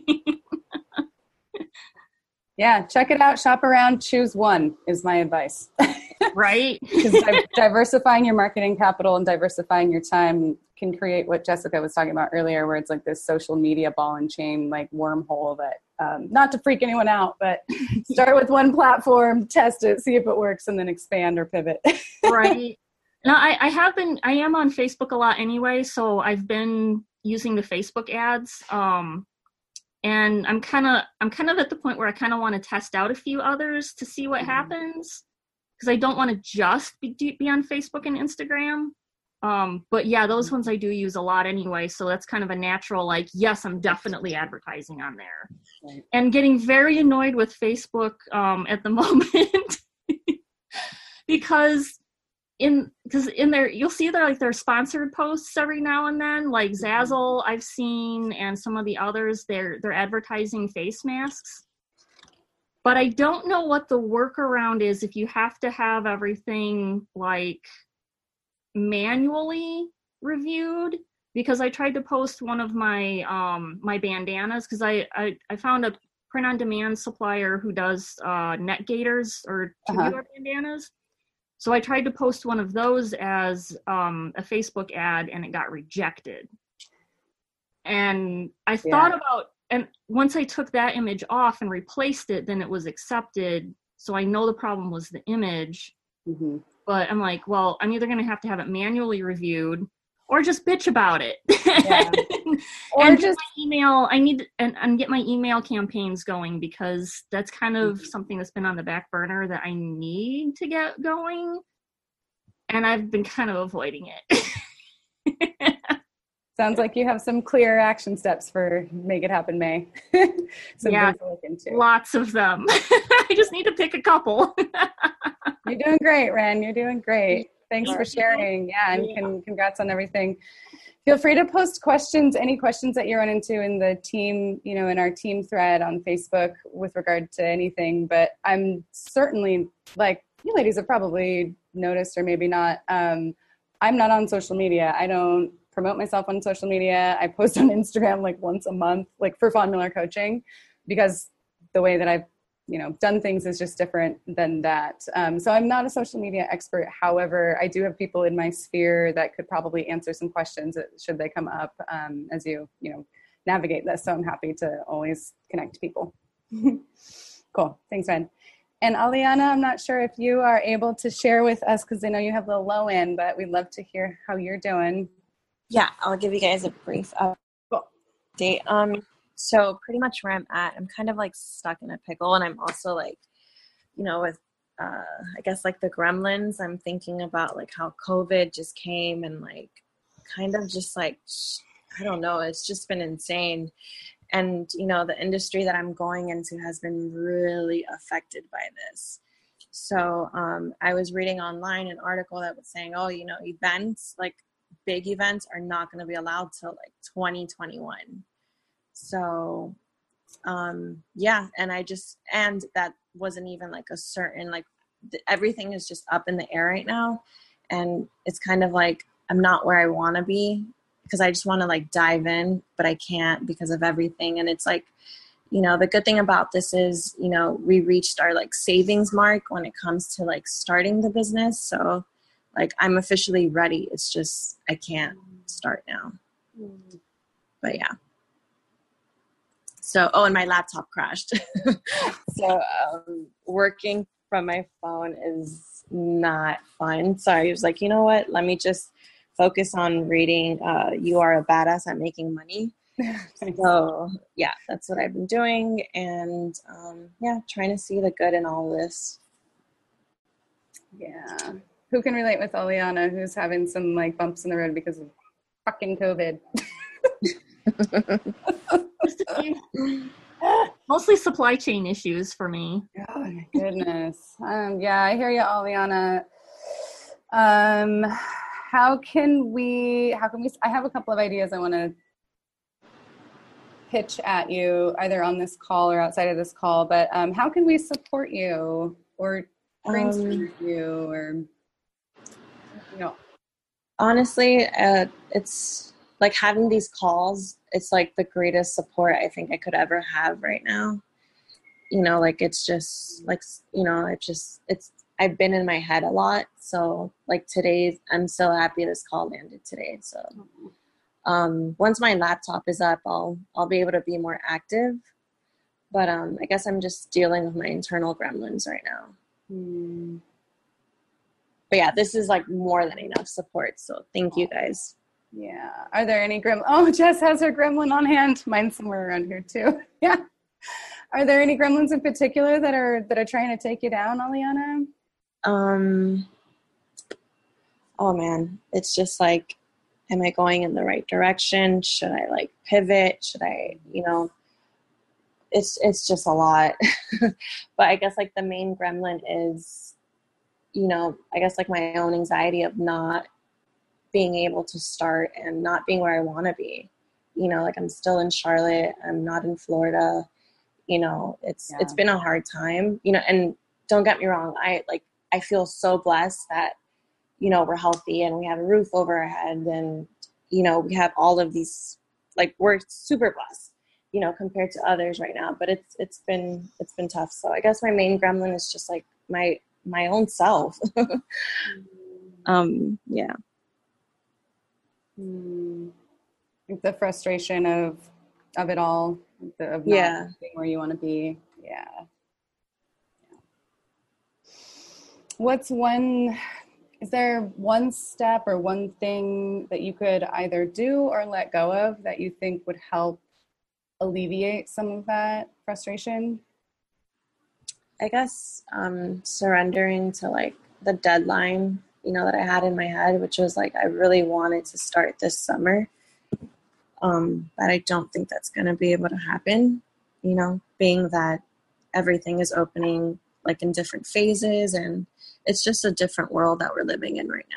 Yeah, check it out. Shop around. Choose one is my advice. Right? Because diversifying your marketing capital and diversifying your time can create what Jessica was talking about earlier, where it's like this social media ball and chain, like wormhole that, not to freak anyone out, but start with one platform, test it, see if it works, and then expand or pivot. Right. No, I am on Facebook a lot anyway, so I've been using the Facebook ads. And I'm kind of at the point where I kind of want to test out a few others to see what happens, because I don't want to just be on Facebook and Instagram. But yeah, those ones I do use a lot anyway. So that's kind of a natural, like, yes, I'm definitely advertising on there. Right. And getting very annoyed with Facebook at the moment because in there, you'll see their sponsored posts every now and then, like Zazzle I've seen, and some of the others, they're advertising face masks. But I don't know what the workaround is if you have to have everything like manually reviewed, because I tried to post one of my my bandanas, because I found a print on demand supplier who does net gaiters or tubular bandanas. So I tried to post one of those as a Facebook ad, and it got rejected. And I thought about, and once I took that image off and replaced it, then it was accepted. So I know the problem was the image. Mm-hmm. But I'm like, well, I'm either going to have it manually reviewed or just bitch about it. Yeah. Or and just my email, I need and get my email campaigns going, because that's kind of something that's been on the back burner that I need to get going. And I've been kind of avoiding it. sounds like you have some clear action steps for Make It Happen May. Some things to look into. Lots of them. I just need to pick a couple. You're doing great, Ren. You're doing great. Thanks for sharing. Yeah, and congrats on everything. Feel free to post questions, any questions that you run into in the team, in our team thread on Facebook with regard to anything. But I'm certainly, like you ladies have probably noticed, or maybe not, I'm not on social media. I don't promote myself on social media. I post on Instagram like once a month, like for Fawn Miller Coaching, because the way that I've done things is just different than that. So I'm not a social media expert. However, I do have people in my sphere that could probably answer some questions should they come up as you navigate this. So I'm happy to always connect people. Cool. Thanks, Ren. And Aliana, I'm not sure if you are able to share with us, because I know you have the low end, but we'd love to hear how you're doing. Yeah, I'll give you guys a brief update. So pretty much where I'm at, I'm kind of like stuck in a pickle, and I'm also like, with I guess like the gremlins, I'm thinking about like how COVID just came and like kind of just like, I don't know, it's just been insane. And, the industry that I'm going into has been really affected by this. So I was reading online an article that was saying, events, like big events, are not going to be allowed till like 2021. So, and that wasn't even like a certain, like everything is just up in the air right now. And it's kind of like, I'm not where I want to be, because I just want to like dive in, but I can't because of everything. And it's like, the good thing about this is, we reached our like savings mark when it comes to like starting the business. So like, I'm officially ready. It's just, I can't start now, but yeah. So, and my laptop crashed. So working from my phone is not fun. So I was like, you know what? Let me just focus on reading You Are a Badass at Making Money. So yeah, that's what I've been doing. And trying to see the good in all this. Yeah. Who can relate with Aliana, who's having some like bumps in the road because of fucking COVID? Mostly supply chain issues for me. Oh my goodness. I hear you, Aliana. How can we, I have a couple of ideas I want to pitch at you, either on this call or outside of this call, but how can we support you or brainstorm you, or, Honestly, it's like having these calls, it's like the greatest support I think I could ever have right now. Like it's just like, I've been in my head a lot. So like today, I'm so happy this call landed today. So once my laptop is up, I'll be able to be more active. But I guess I'm just dealing with my internal gremlins right now. But yeah, this is like more than enough support. So thank you guys. Yeah. Are there any Jess has her gremlin on hand. Mine's somewhere around here too. Yeah. Are there any gremlins in particular that are trying to take you down, Aliana? oh man, it's just like, am I going in the right direction? Should I like pivot? Should I, it's just a lot. But I guess like the main gremlin is, I guess like my own anxiety of not being able to start and not being where I want to be. Like I'm still in Charlotte. I'm not in Florida. It's been a hard time, and don't get me wrong. I feel so blessed that, we're healthy and we have a roof over our head and, we have all of these, like we're super blessed, compared to others right now, but it's been tough. So I guess my main gremlin is just like my own self. Yeah. The frustration of it all, of not being where you want to be. Yeah. Is there one step or one thing that you could either do or let go of that you think would help alleviate some of that frustration? I guess surrendering to like the deadline, that I had in my head, which was like I really wanted to start this summer. But I don't think that's going to be able to happen, being that everything is opening like in different phases and it's just a different world that we're living in right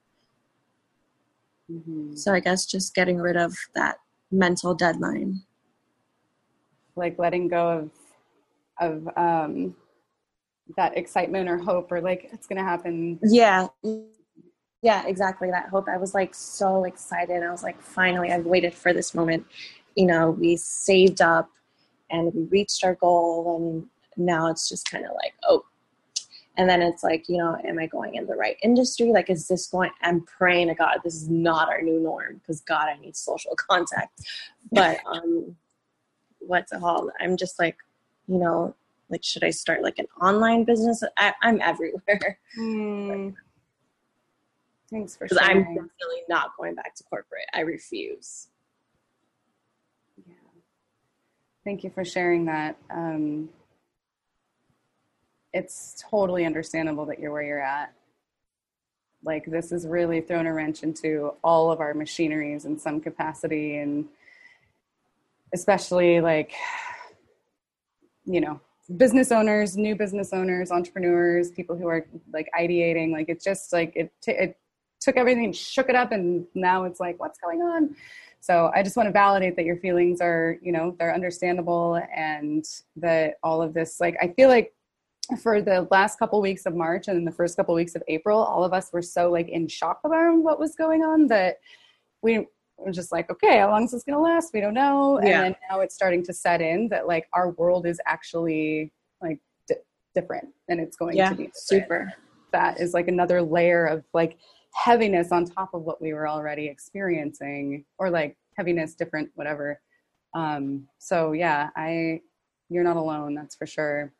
now. Mm-hmm. So I guess just getting rid of that mental deadline. Like letting go of that excitement or hope or like it's going to happen. Yeah, exactly. That hope. I was like so excited. I was like, finally, I've waited for this moment. We saved up and we reached our goal and now it's just kind of like, oh, and then it's like, am I going in the right industry? Like, is this I'm praying to God, this is not our new norm because God, I need social contact. But what's a haul? I'm just like, like, should I start like an online business? I'm everywhere. Thanks for sharing. I'm definitely not going back to corporate. I refuse. Yeah. Thank you for sharing that. It's totally understandable that you're where you're at. Like this has really thrown a wrench into all of our machineries in some capacity, and especially like, business owners, new business owners, entrepreneurs, people who are like ideating, like it's just like it took everything and shook it up and now it's like, what's going on? So I just want to validate that your feelings are, they're understandable and that all of this, like, I feel like for the last couple weeks of March and then the first couple weeks of April, all of us were so like in shock about what was going on that we were just like, okay, how long is this going to last? We don't know. Yeah. And then now it's starting to set in that like our world is actually like different and it's going to be different. Super. That is like another layer of like heaviness on top of what we were already experiencing, or like heaviness, different, whatever. So yeah, you're not alone. That's for sure.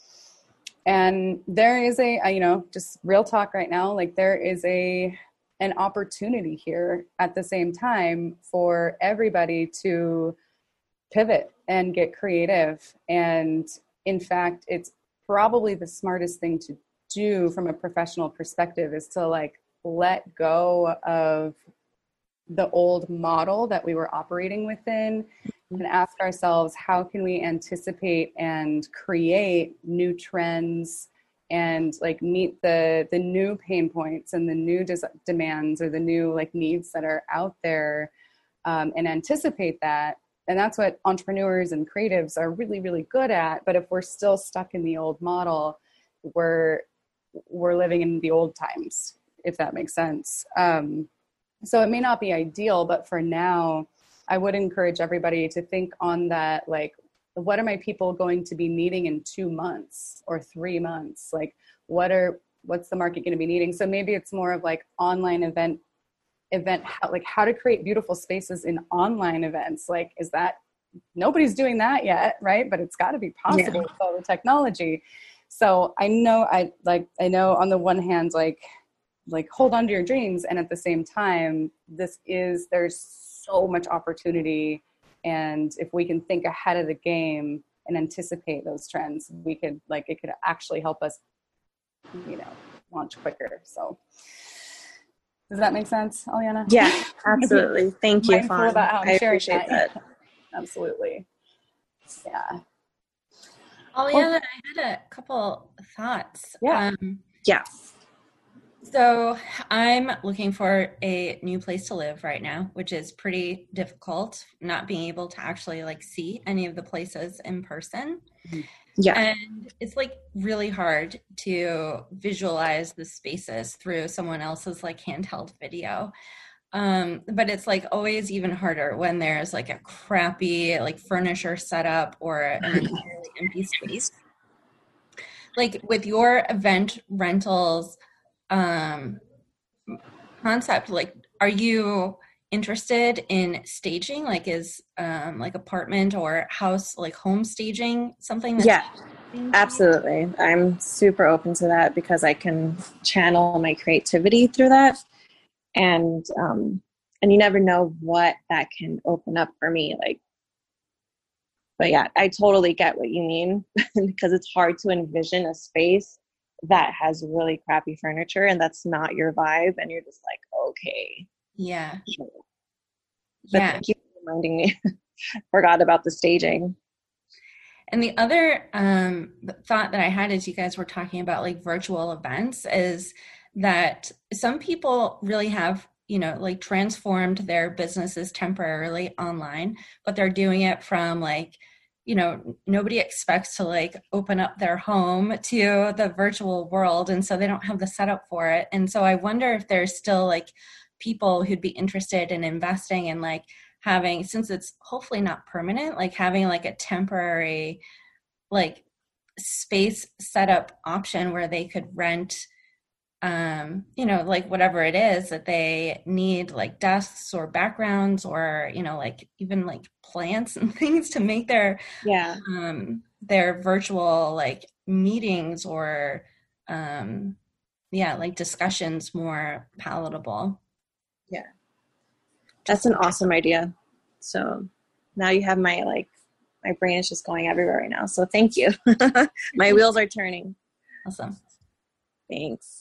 And there is just real talk right now, like there is an opportunity here at the same time for everybody to pivot and get creative. And in fact, it's probably the smartest thing to do from a professional perspective is to like let go of the old model that we were operating within and ask ourselves, how can we anticipate and create new trends and like meet the new pain points and the new demands or the new like needs that are out there, and anticipate that. And that's what entrepreneurs and creatives are really, really good at. But if we're still stuck in the old model, we're living in the old times, if that makes sense. So it may not be ideal, but for now, I would encourage everybody to think on that, like, what are my people going to be needing in 2 months or 3 months? Like, what's the market going to be needing? So maybe it's more of like online event, like how to create beautiful spaces in online events. Like, is that, nobody's doing that yet, right? But it's got to be possible with all the technology. So I know on the one hand, like hold on to your dreams. And at the same time, there's so much opportunity. And if we can think ahead of the game and anticipate those trends, it could actually help us, launch quicker. So Does that make sense, Aliana? Yeah, absolutely. Thank you, Mindful Fawn. about how I'm I sharing appreciate that. Absolutely. Yeah. Aliana, I had a couple thoughts. Yeah. Yeah. So I'm looking for a new place to live right now, which is pretty difficult, not being able to actually like see any of the places in person. Yeah. And it's like really hard to visualize the spaces through someone else's like handheld video. But it's like always even harder when there's like a crappy like furniture setup or an entirely empty space. Like with your event rentals concept, like are you interested in staging, like is like apartment or house like home staging something that's Yeah, absolutely. I'm super open to that because I can channel my creativity through that. And you never know what that can open up for me. Like, but yeah, I totally get what you mean because it's hard to envision a space that has really crappy furniture and that's not your vibe. And you're just like, okay. Yeah. But thank you for reminding me. Forgot about the staging. And the other thought that I had as you guys were talking about like virtual events is that some people really have, you know, like transformed their businesses temporarily online, but they're doing it from like, you know, nobody expects to like open up their home to the virtual world. And so they don't have the setup for it. And so I wonder if there's still like people who'd be interested in investing in like having, since it's hopefully not permanent, like having like a temporary like space setup option where they could rent you know, like whatever it is that they need, like desks or backgrounds or, you know, like even like plants and things to make their virtual like meetings or like discussions more palatable. Yeah, that's an awesome idea. So now you have my brain is just going everywhere right now. So thank you. My wheels are turning. Awesome. Thanks.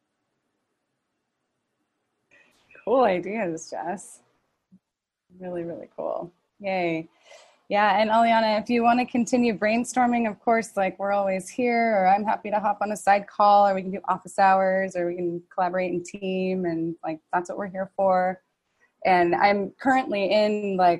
Cool ideas, Jess. Really, really cool. Yay. Yeah, and Aliana, if you want to continue brainstorming, of course, like we're always here, or I'm happy to hop on a side call, or we can do office hours, or we can collaborate in team, and like that's what we're here for. And I'm currently in like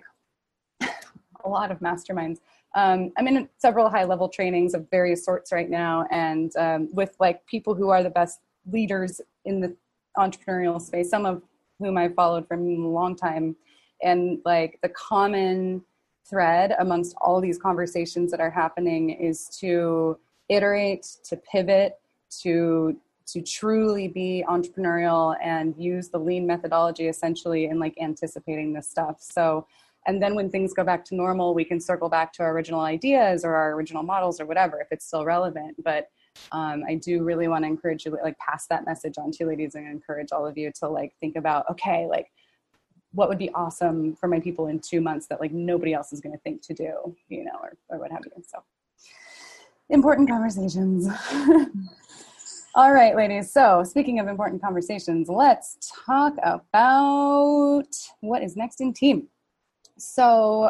a lot of masterminds. I'm in several high-level trainings of various sorts right now, and with like people who are the best leaders in the entrepreneurial space, some of whom I've followed for a long time. And like the common thread amongst all these conversations that are happening is to iterate, to pivot, to truly be entrepreneurial and use the lean methodology essentially in like anticipating this stuff. So, and then when things go back to normal, we can circle back to our original ideas or our original models or whatever, if it's still relevant. But I do really want to encourage you, like pass that message on to you ladies and encourage all of you to like think about, okay, like what would be awesome for my people in 2 months that like nobody else is going to think to do, you know, or what have you. So important conversations. All right, ladies. So speaking of important conversations, let's talk about what is next in team. So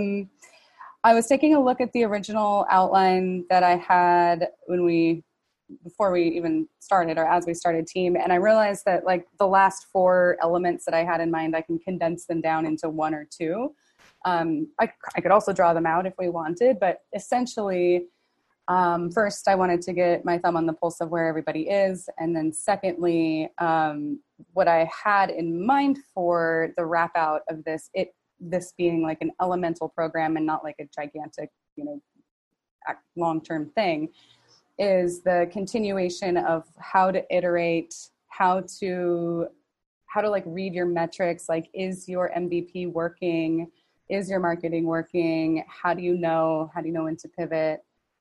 I was taking a look at the original outline that I had before we even started or as we started team. And I realized that like the last 4 elements that I had in mind, I can condense them down into 1 or 2. I could also draw them out if we wanted, but essentially, first I wanted to get my thumb on the pulse of where everybody is. And then secondly, what I had in mind for the wrap out of this being like an elemental program and not like a gigantic, you know, long-term thing, is the continuation of how to iterate, how to like read your metrics, like is your MVP working, is your marketing working, how do you know when to pivot,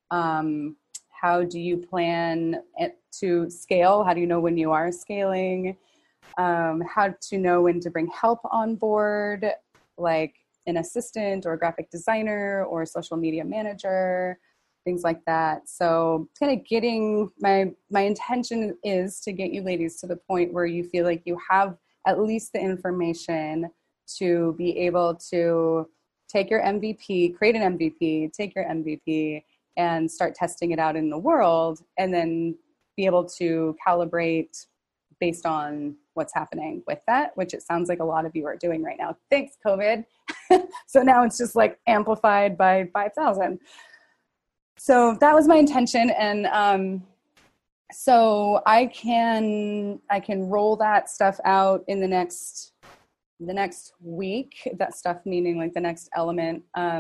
how do you plan to scale, how do you know when you are scaling, how to know when to bring help on board, like an assistant or a graphic designer or a social media manager, things like that. So kind of getting my intention is to get you ladies to the point where you feel like you have at least the information to be able to take your MVP, create an MVP, take your MVP and start testing it out in the world, and then be able to calibrate based on what's happening with that, which it sounds like a lot of you are doing right now. Thanks, COVID. So now it's just like amplified by 5,000. So that was my intention. And so I can roll that stuff out in the next week, that stuff meaning like the next element.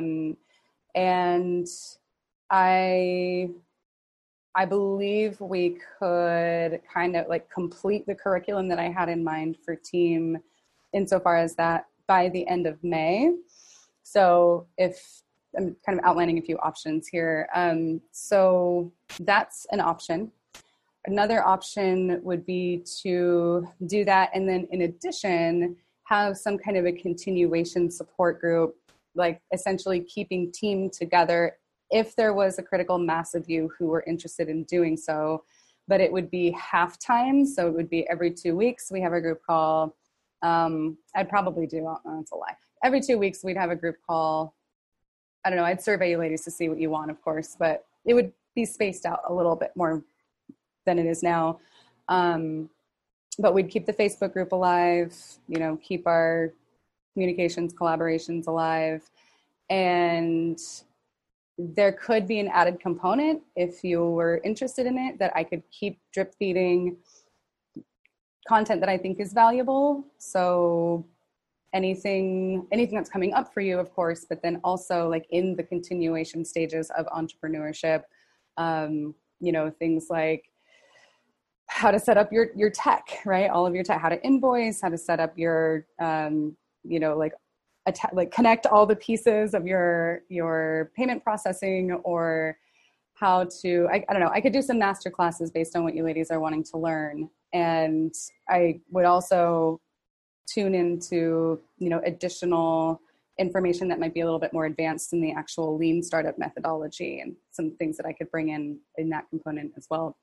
And I believe we could kind of like complete the curriculum that I had in mind for team insofar as that by the end of May. So if I'm kind of outlining a few options here. So that's an option. Another option would be to do that. And then in addition, have some kind of a continuation support group, like essentially keeping team together if there was a critical mass of you who were interested in doing so, but it would be half time. So it would be every 2 weeks. We have a group call. I'd probably do, it's a lie. Every 2 weeks we'd have a group call. I don't know. I'd survey you ladies to see what you want, of course, but it would be spaced out a little bit more than it is now. But we'd keep the Facebook group alive, you know, keep our communications, collaborations alive. And there could be an added component if you were interested in it that I could keep drip feeding content that I think is valuable. So anything that's coming up for you, of course, but then also like in the continuation stages of entrepreneurship, you know, things like how to set up your tech, right? All of your tech, how to invoice, how to set up your, you know, like connect all the pieces of your payment processing, or how to, I don't know, I could do some master classes based on what you ladies are wanting to learn. And I would also tune into, you know, additional information that might be a little bit more advanced in the actual lean startup methodology, and some things that I could bring in that component as well.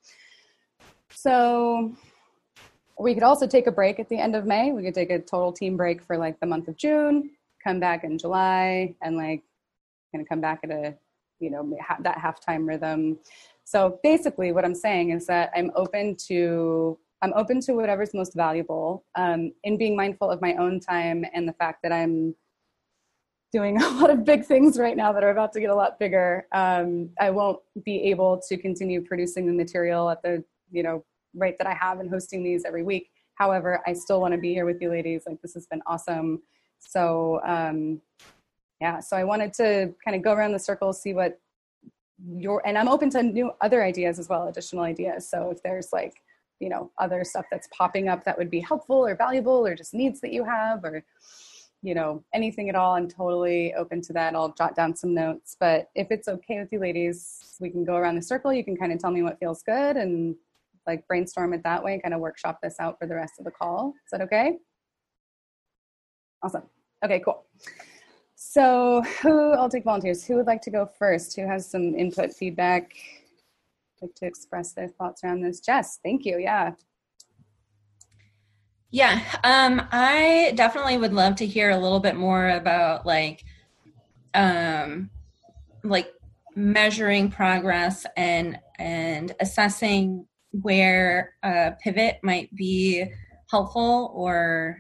So we could also take a break at the end of May. We could take a total team break for like the month of June, come back in July, and like kind of come back at a, you know, that halftime rhythm. So basically what I'm saying is that I'm open to whatever's most valuable, in being mindful of my own time and the fact that I'm doing a lot of big things right now that are about to get a lot bigger. I won't be able to continue producing the material at the, you know, rate that I have and hosting these every week. However, I still want to be here with you ladies. Like, this has been awesome. So, yeah, so I wanted to kind of go around the circle, see what and I'm open to other ideas as well, additional ideas. So if there's like, you know, other stuff that's popping up that would be helpful or valuable, or just needs that you have, or, you know, anything at all, I'm totally open to that. I'll jot down some notes, but if it's okay with you ladies, we can go around the circle. You can kind of tell me what feels good and like brainstorm it that way, kind of workshop this out for the rest of the call. Is that okay? Awesome. Okay, cool. So I'll take volunteers. Who would like to go first? Who has some input, feedback, like to express their thoughts around this? Jess, thank you. Yeah. Yeah, I definitely would love to hear a little bit more about like measuring progress and assessing where a pivot might be helpful, or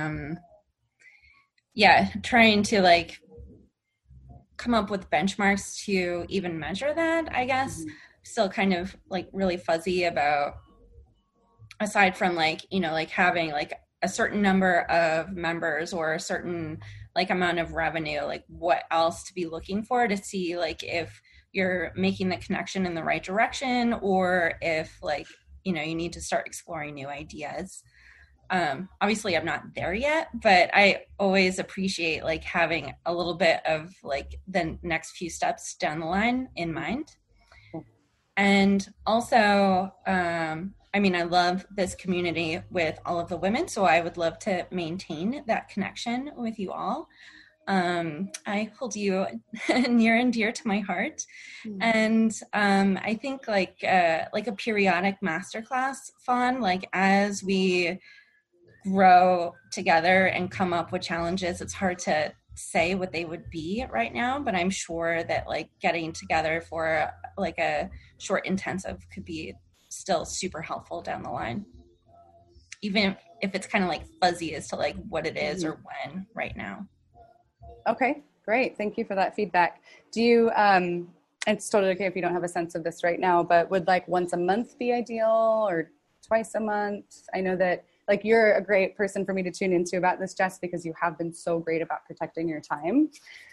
trying to like come up with benchmarks to even measure that, I guess. Mm-hmm. Still kind of like really fuzzy about, aside from like, you know, like having like a certain number of members or a certain like amount of revenue, like what else to be looking for to see like if you're making the connection in the right direction, or if like, you know, you need to start exploring new ideas. Obviously I'm not there yet, but I always appreciate like having a little bit of like the next few steps down the line in mind. And also, I mean, I love this community with all of the women, so I would love to maintain that connection with you all. I hold you near and dear to my heart. And I think like a periodic masterclass, Fawn, like as we grow together and come up with challenges, it's hard to say what they would be right now, but I'm sure that like getting together for like a short intensive could be still super helpful down the line, even if it's kind of like fuzzy as to like what it is or when right now. Okay, great. Thank you for that feedback. Do you, it's totally okay if you don't have a sense of this right now, but would like once a month be ideal or twice a month? I know that like you're a great person for me to tune into about this, Jess, because you have been so great about protecting your time.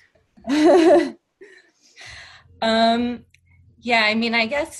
Yeah, I mean, I guess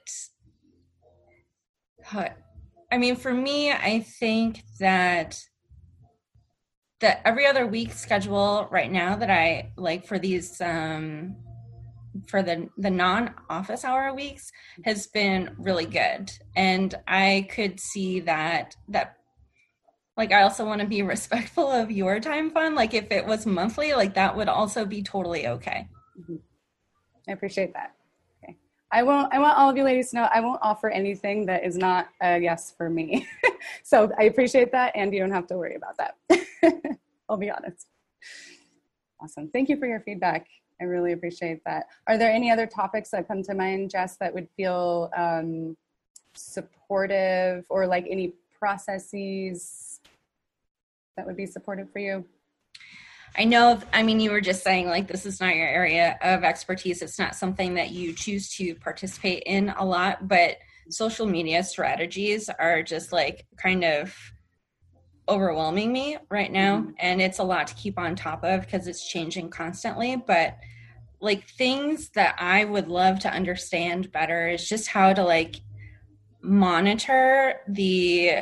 for me, I think that the every other week schedule right now that I like for these for the non-office hour weeks has been really good, and I could see that like I also want to be respectful of your time, Fawn. Like if it was monthly, like that would also be totally okay. I appreciate that. Okay, I want all of you ladies to know I won't offer anything that is not a yes for me. So I appreciate that, and you don't have to worry about that. I'll be honest. Awesome. Thank you for your feedback. I really appreciate that. Are there any other topics that come to mind, Jess, that would feel supportive, or like any processes that would be supportive for you? I mean, you were just saying like this is not your area of expertise. It's not something that you choose to participate in a lot, but social media strategies are just like kind of overwhelming me right now, and it's a lot to keep on top of because it's changing constantly. But like things that I would love to understand better is just how to like monitor the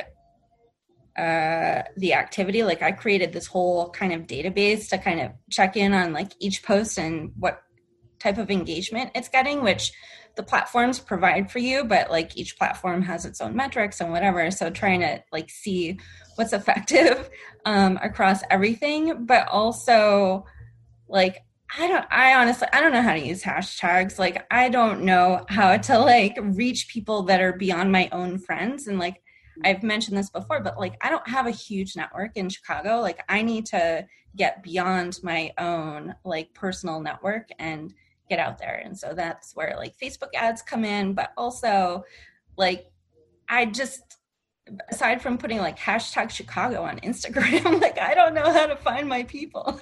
activity. Like I created this whole kind of database to kind of check in on like each post and what type of engagement it's getting, which the platforms provide for you, but like each platform has its own metrics and whatever. So trying to like see what's effective across everything, but also like I honestly don't know how to use hashtags. Like I don't know how to like reach people that are beyond my own friends. And like I've mentioned this before, but like I don't have a huge network in Chicago. Like I need to get beyond my own like personal network and get out there. And so that's where like Facebook ads come in, but also like I just, aside from putting like hashtag Chicago on Instagram, like I don't know how to find my people.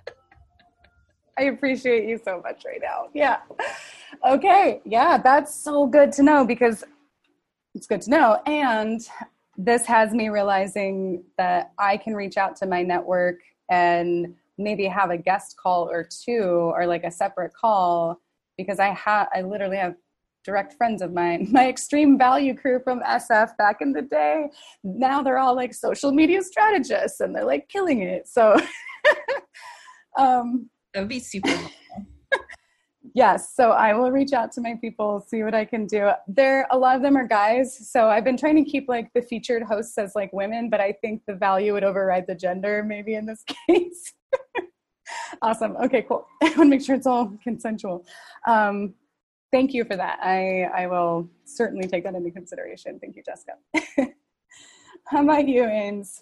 I appreciate you so much right now. Yeah. Okay. Yeah, that's so good to know, because it's good to know. And this has me realizing that I can reach out to my network and maybe have a guest call or two, or like a separate call, because I literally have direct friends of mine, my extreme value crew from SF back in the day. Now they're all like social media strategists and they're like killing it. So that would be super helpful. Yes, so I will reach out to my people, see what I can do. A lot of them are guys, so I've been trying to keep like the featured hosts as like women, but I think the value would override the gender maybe in this case. Awesome. Okay, cool. I want to make sure it's all consensual. Thank you for that. I will certainly take that into consideration. Thank you, Jessica. How about you, Ains?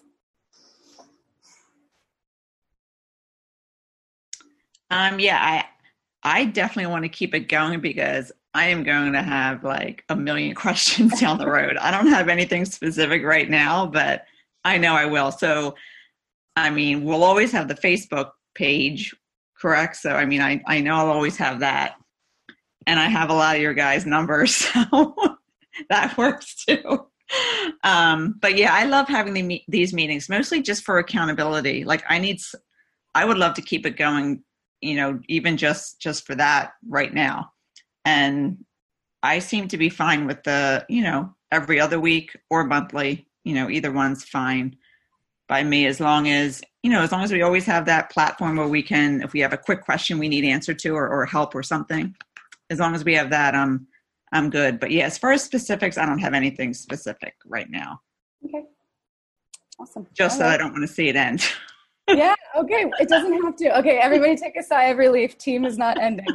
Yeah, I definitely want to keep it going, because I am going to have like a million questions down the road. I don't have anything specific right now, but I know I will. So, I mean, we'll always have the Facebook page, correct? So, I mean, I know I'll always have that. And I have a lot of your guys' numbers, so that works too. But yeah, I love having these meetings, mostly just for accountability. Like I would love to keep it going, even just for that right now. And I seem to be fine with the, every other week or monthly, either one's fine by me, as long as we always have that platform where we can, if we have a quick question we need answered to or help or something, as long as we have that, I'm good. But yeah, as far as specifics, I don't have anything specific right now. Okay. Awesome. Just that I don't want to see it end. Yeah, okay. It doesn't have to. Okay, everybody take a sigh of relief. Team is not ending.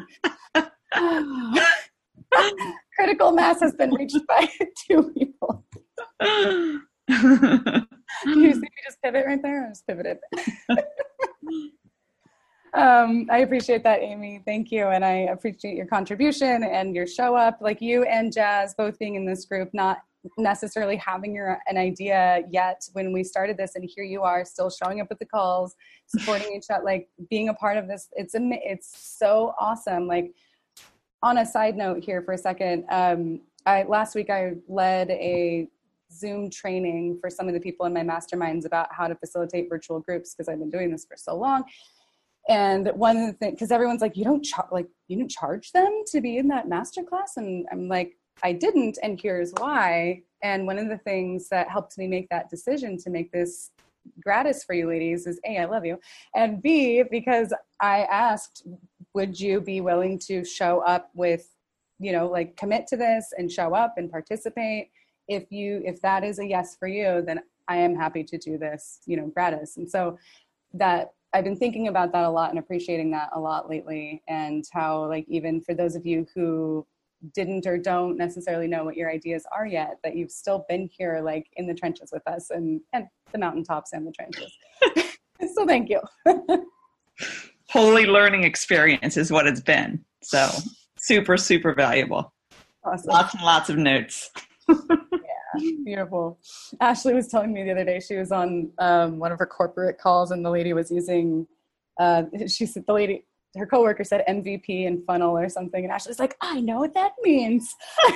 Critical mass has been reached by 2 people. You see me just pivot right there? I just pivoted. I appreciate that, Amy. Thank you. And I appreciate your contribution and your show up. Like you and Jazz both being in this group, not necessarily having an idea yet when we started this, and here you are still showing up at the calls, supporting each other, like being a part of this. It's so awesome. Like, on a side note here for a second, last week I led a Zoom training for some of the people in my masterminds about how to facilitate virtual groups, because I've been doing this for so long. And one of the things, because everyone's like, you didn't charge them to be in that masterclass, and I'm like, I didn't, and here's why. And one of the things that helped me make that decision to make this gratis for you ladies is A, I love you, and B, because I asked, would you be willing to show up with, like commit to this and show up and participate? If that is a yes for you, then I am happy to do this, gratis. And so that I've been thinking about that a lot and appreciating that a lot lately, and how, like, even for those of you who didn't or don't necessarily know what your ideas are yet, that you've still been here, like in the trenches with us, and the mountaintops and the trenches. So thank you. Holy learning experience is what it's been. So super, super valuable. Awesome. Lots and lots of notes. Yeah, beautiful. Ashley was telling me the other day, she was on one of her corporate calls, and the lady was using, she said, her coworker said MVP and funnel or something, and Ashley's like, I know what that means.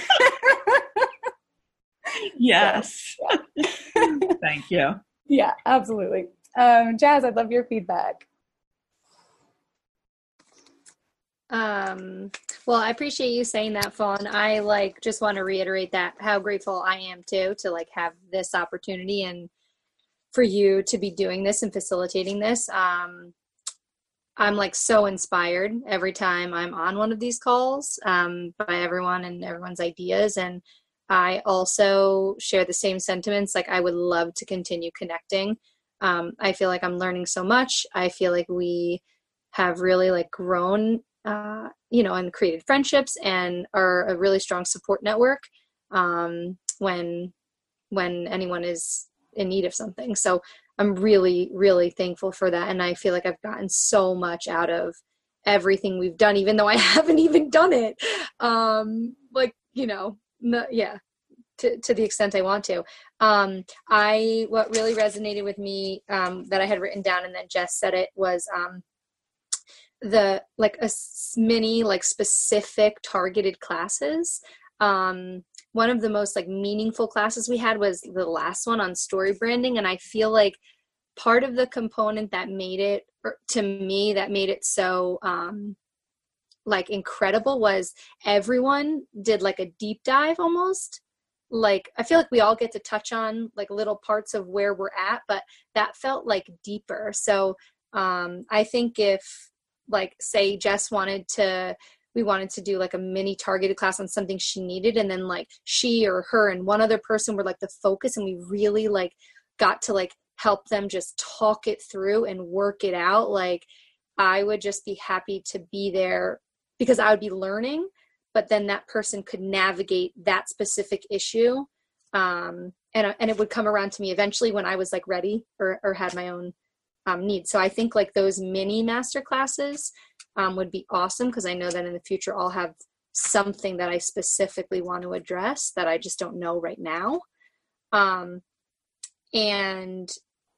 Yes. So, yeah. Thank you. Yeah, absolutely. Jazz, I'd love your feedback. Well, I appreciate you saying that, Fawn. I just want to reiterate that how grateful I am too to have this opportunity and for you to be doing this and facilitating this. I'm so inspired every time I'm on one of these calls by everyone and everyone's ideas. And I also share the same sentiments. I would love to continue connecting. I feel like I'm learning so much. I feel like we have really grown, and created friendships and are a really strong support network when anyone is in need of something. So I'm really, really thankful for that. And I feel like I've gotten so much out of everything we've done, even though I haven't even done it. To the extent I want to. What really resonated with me that I had written down, and then Jess said it, was mini specific targeted classes. One of the most meaningful classes we had was the last one on story branding, and I feel like part of the component that made it, to me, that made it so incredible was everyone did a deep dive almost. I feel like we all get to touch on little parts of where we're at, but that felt deeper. So I think if say Jess wanted to do a mini targeted class on something she needed, and then she or her and one other person were the focus, and we really got to help them just talk it through and work it out. I would just be happy to be there, because I would be learning, but then that person could navigate that specific issue. And it would come around to me eventually when I was ready or had my own needs. So I think those mini master classes would be awesome, because I know that in the future I'll have something that I specifically want to address that I just don't know right now. And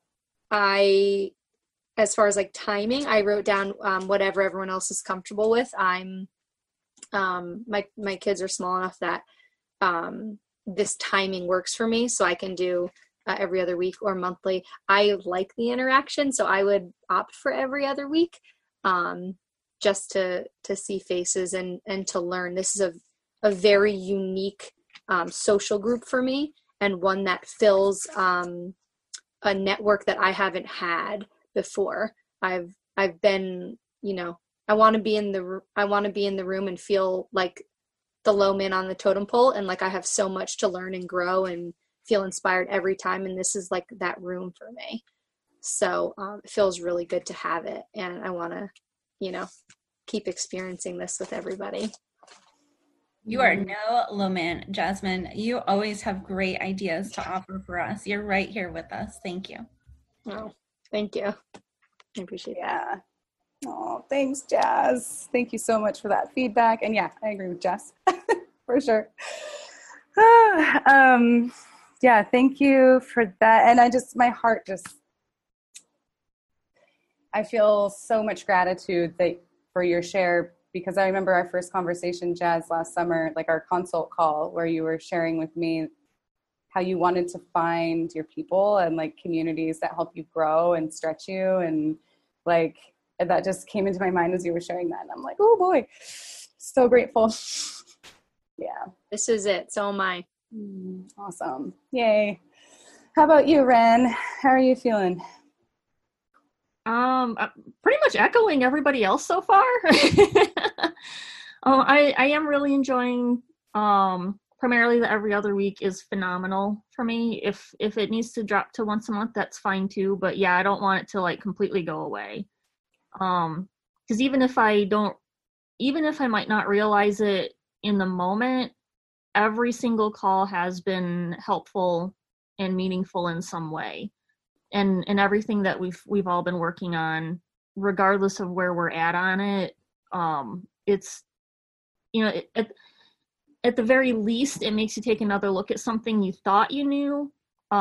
as far as timing, I wrote down whatever everyone else is comfortable with. My kids are small enough that this timing works for me, so I can do every other week or monthly. I like the interaction, so I would opt for every other week, just to see faces and to learn. This is a very unique social group for me, and one that fills a network that I haven't had before. I've been, I want to be in the room and feel like the low man on the totem pole, and I have so much to learn and grow and feel inspired every time, and this is that room for me. So it feels really good to have it. And I want to, keep experiencing this with everybody. You are no limit, Jasmine. You always have great ideas to offer for us. You're right here with us. Thank you. Oh, thank you. I appreciate that. Oh, thanks, Jazz. Thank you so much for that feedback. And yeah, I agree with Jess for sure. Yeah, thank you for that. And my heart I feel so much gratitude for your share, because I remember our first conversation, Jazz, last summer, like our consult call, where you were sharing with me how you wanted to find your people and like communities that help you grow and stretch you. And like, that just came into my mind as you were sharing that. And I'm like, oh boy, so grateful. Yeah. This is it. So am I. Awesome. Yay. How about you, Ren? How are you feeling? Pretty much echoing everybody else so far. I am really enjoying, primarily the every other week is phenomenal for me. If it needs to drop to once a month, that's fine too. But yeah, I don't want it to like completely go away. Because even if I might not realize it in the moment, every single call has been helpful and meaningful in some way. And everything that we've all been working on, regardless of where we're at on it, it's, at the very least, it makes you take another look at something you thought you knew,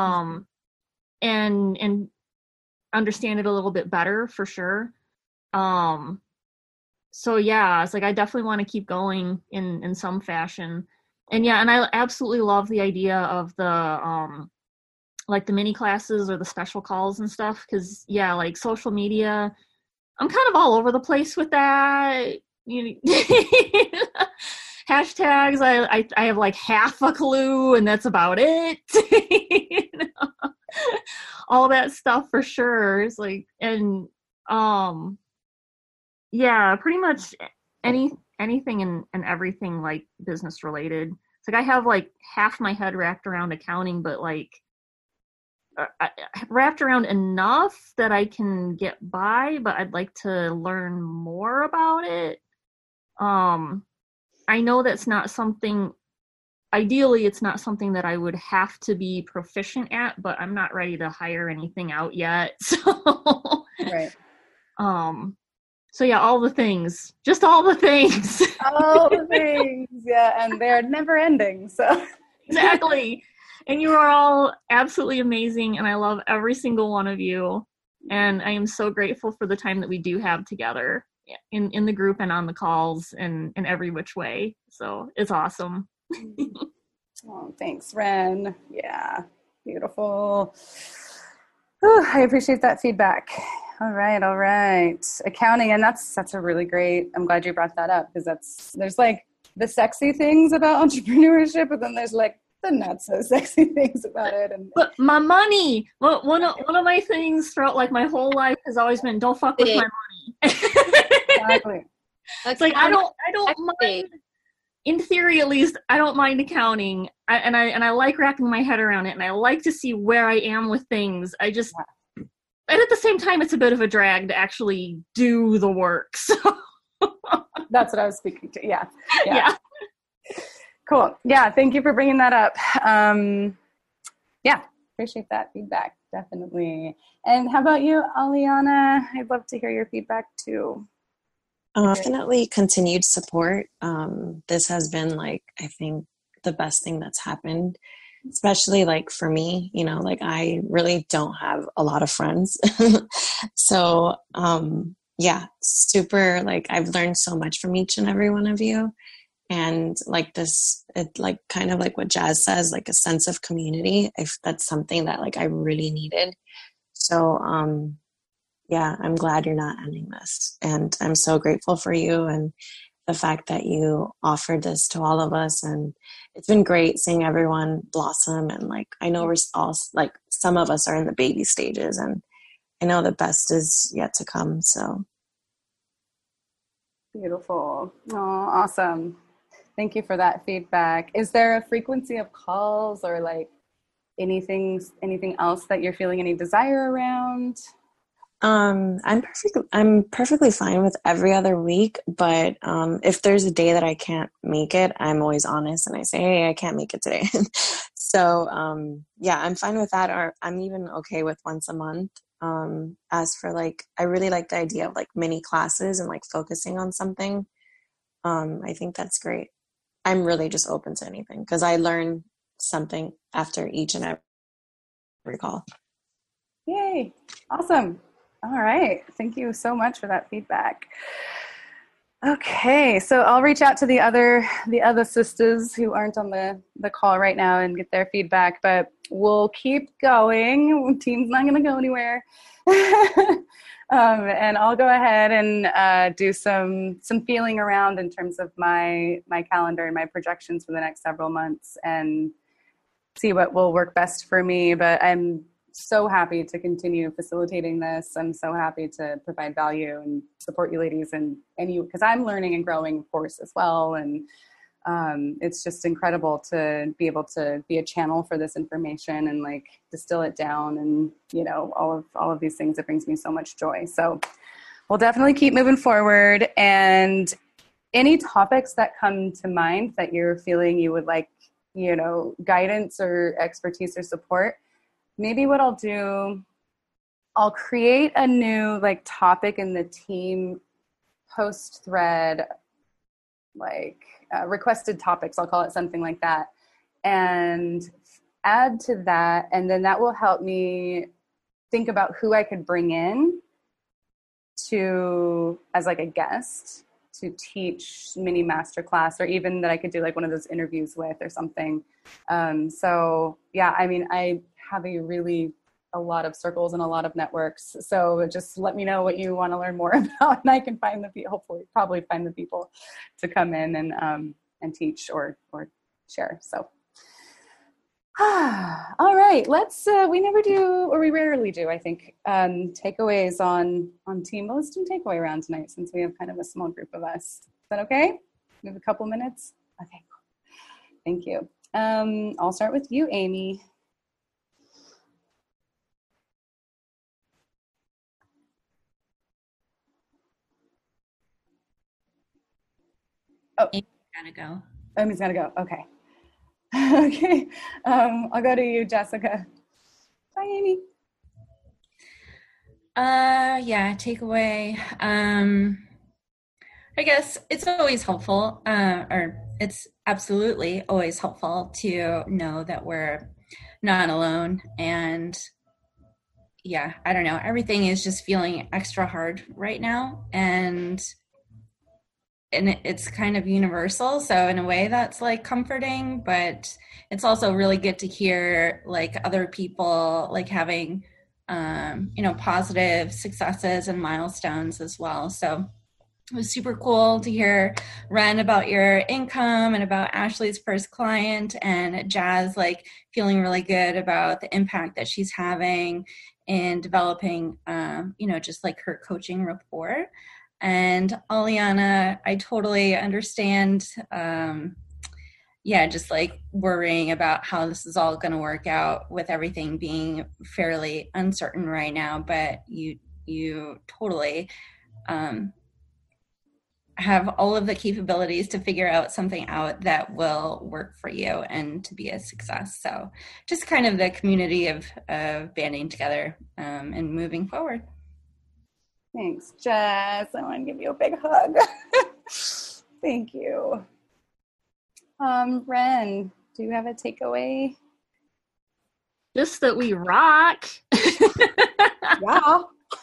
and understand it a little bit better for sure. So yeah, it's like I definitely want to keep going in some fashion. And yeah, and I absolutely love the idea of the like the mini classes or the special calls and stuff, because yeah, like social media, I'm kind of all over the place with that. Hashtags, I have like half a clue and that's about it. All that stuff for sure. It's like, and yeah, pretty much anything and everything like business related. It's like I have like half my head wrapped around accounting, but like wrapped around enough that I can get by, but I'd like to learn more about it. I know that's not something, ideally it's not something that I would have to be proficient at, but I'm not ready to hire anything out yet. So, right. So yeah, all the things, just all the things. All the things, yeah, and they're never ending, so. Exactly. And you are all absolutely amazing, and I love every single one of you. And I am so grateful for the time that we do have together in the group and on the calls and in every which way. So it's awesome. Oh, thanks, Ren. Yeah, beautiful. Whew, I appreciate that feedback. All right. Accounting, and that's a really great, I'm glad you brought that up, because there's like the sexy things about entrepreneurship, but then there's like the not so sexy things about it. And but my money, one of my things throughout like my whole life has always been, don't fuck with my money. Exactly. It's like I don't mind. In theory, at least, I don't mind accounting, and I like wrapping my head around it, and I like to see where I am with things. And at the same time, it's a bit of a drag to actually do the work. So that's what I was speaking to. Yeah. Cool. Yeah. Thank you for bringing that up. Yeah. Appreciate that feedback. Definitely. And how about you, Aliana? I'd love to hear your feedback too. Definitely continued support. This has been like, I think the best thing that's happened, especially like for me, like I really don't have a lot of friends. So, yeah, super, like I've learned so much from each and every one of you. And like this, it like kind of like what Jazz says, like a sense of community. That's something that like I really needed. So, yeah, I'm glad you're not ending this. And I'm so grateful for you and the fact that you offered this to all of us. And it's been great seeing everyone blossom. And like, I know we're all like, some of us are in the baby stages, and I know the best is yet to come. So beautiful. Oh, awesome. Thank you for that feedback. Is there a frequency of calls or like anything else that you're feeling any desire around? I'm perfectly fine with every other week, but if there's a day that I can't make it, I'm always honest and I say, hey, I can't make it today. So yeah, I'm fine with that, or I'm even okay with once a month. As for like, I really like the idea of like mini classes and like focusing on something. I think that's great. I'm really just open to anything because I learn something after each and every call. Yay. Awesome. All right. Thank you so much for that feedback. Okay, so I'll reach out to the other sisters who aren't on the call right now and get their feedback, but we'll keep going. Team's not going to go anywhere. And I'll go ahead and do some feeling around in terms of my calendar and my projections for the next several months and see what will work best for me. But I'm so happy to continue facilitating this. I'm so happy to provide value and support you ladies and you, because I'm learning and growing, of course, as well. And it's just incredible to be able to be a channel for this information and like distill it down and, you know, all of these things. It brings me so much joy. So we'll definitely keep moving forward. And any topics that come to mind that you're feeling you would like, you know, guidance or expertise or support, maybe what I'll do, I'll create a new like topic in the team post thread, like requested topics, I'll call it something like that, and add to that. And then that will help me think about who I could bring in to, as like a guest to teach mini masterclass, or even that I could do like one of those interviews with or something. So yeah, I mean, I have a lot of circles and a lot of networks. So just let me know what you want to learn more about, and I can find probably find the people to come in and teach or share. So, all right, let's, we never do, or we rarely do, I think, takeaways on team. Let's do takeaway round tonight since we have kind of a small group of us. Is that okay? We have a couple minutes. Okay, cool. Thank you. I'll start with you, Amy. Oh, Amy's gotta go. Amy's gotta go. Okay. Okay. I'll go to you, Jessica. Bye, Amy. Yeah, takeaway. I guess it's always helpful, or it's absolutely always helpful to know that we're not alone. And yeah, I don't know, everything is just feeling extra hard right now. And it's kind of universal. So in a way that's like comforting, but it's also really good to hear like other people like having, you know, positive successes and milestones as well. So it was super cool to hear, Ren, about your income and about Ashley's first client, and Jazz like feeling really good about the impact that she's having in developing, you know, just like her coaching rapport. And Aliana, I totally understand, yeah, just like worrying about how this is all going to work out with everything being fairly uncertain right now, but you totally have all of the capabilities to figure out something out that will work for you and to be a success. So just kind of the community of banding together and moving forward. Thanks, Jess. I want to give you a big hug. Thank you. Ren, do you have a takeaway? Just that we rock. Yeah.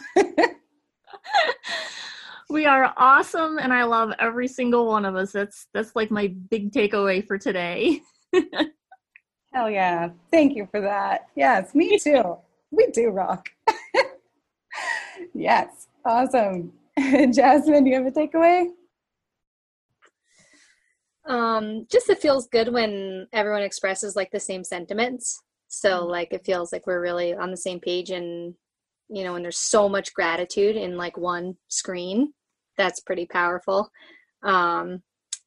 We are awesome, and I love every single one of us. That's like my big takeaway for today. Hell yeah. Thank you for that. Yes, me too. We do rock. Yes. Awesome. Jasmine, do you have a takeaway? Just it feels good when everyone expresses like the same sentiments. So like it feels like we're really on the same page, and you know, when there's so much gratitude in like one screen, that's pretty powerful. And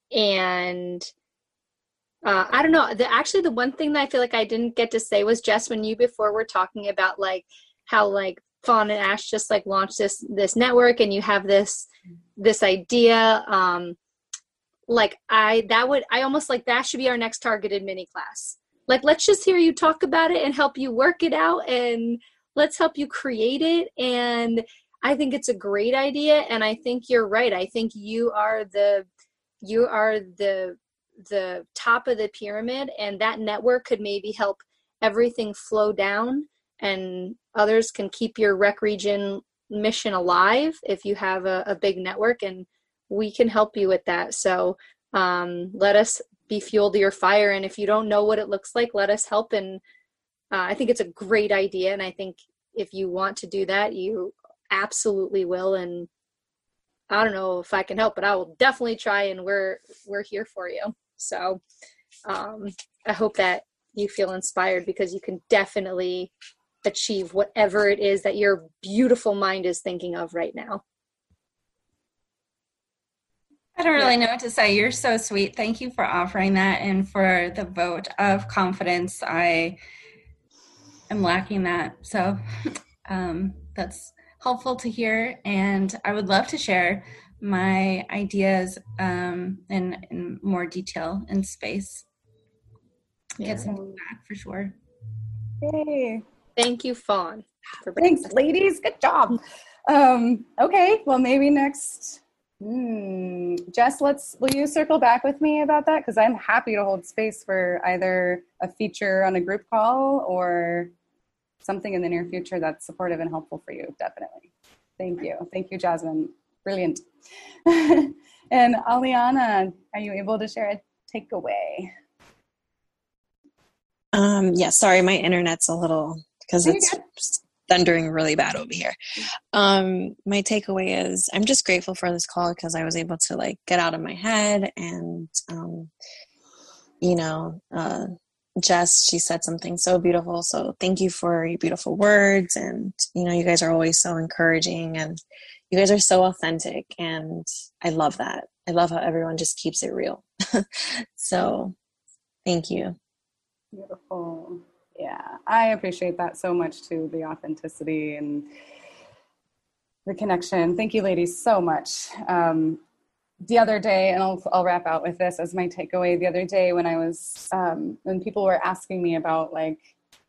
I don't know, the one thing that I feel like I didn't get to say was, Jess, when you before were talking about like how like Fawn and Ash just like launched this network, and you have this idea. I almost like that should be our next targeted mini class. Like, let's just hear you talk about it and help you work it out, and let's help you create it. And I think it's a great idea. And I think you're right. I think you are the top of the pyramid, and that network could maybe help everything flow down, and others can keep your rec region mission alive if you have a big network, and we can help you with that. So let us be fuel to your fire. And if you don't know what it looks like, let us help. And I think it's a great idea. And I think if you want to do that, you absolutely will. And I don't know if I can help, but I will definitely try, and we're here for you. So I hope that you feel inspired, because you can definitely achieve whatever it is that your beautiful mind is thinking of right now. I don't really know what to say. You're so sweet. Thank you for offering that and for the vote of confidence. I am lacking that. So that's helpful to hear. And I would love to share my ideas in more detail in space. Get some feedback for sure. Yay. Thank you, Fawn. Thanks, ladies. Good job. Okay, well, maybe next. Jess, will you circle back with me about that? Because I'm happy to hold space for either a feature on a group call or something in the near future that's supportive and helpful for you. Definitely. Thank you. Thank you, Jasmine. Brilliant. And Aliana, are you able to share a takeaway? Yeah, sorry, my internet's a little, because it's thundering really bad over here. My takeaway is I'm just grateful for this call, because I was able to like get out of my head, and Jess, she said something so beautiful. So thank you for your beautiful words. And, you guys are always so encouraging, and you guys are so authentic. And I love that. I love how everyone just keeps it real. So thank you. Beautiful. Yeah, I appreciate that so much too, the authenticity and the connection. Thank you, ladies, so much. The other day, and I'll wrap out with this as my takeaway. The other day when I was, when people were asking me about like,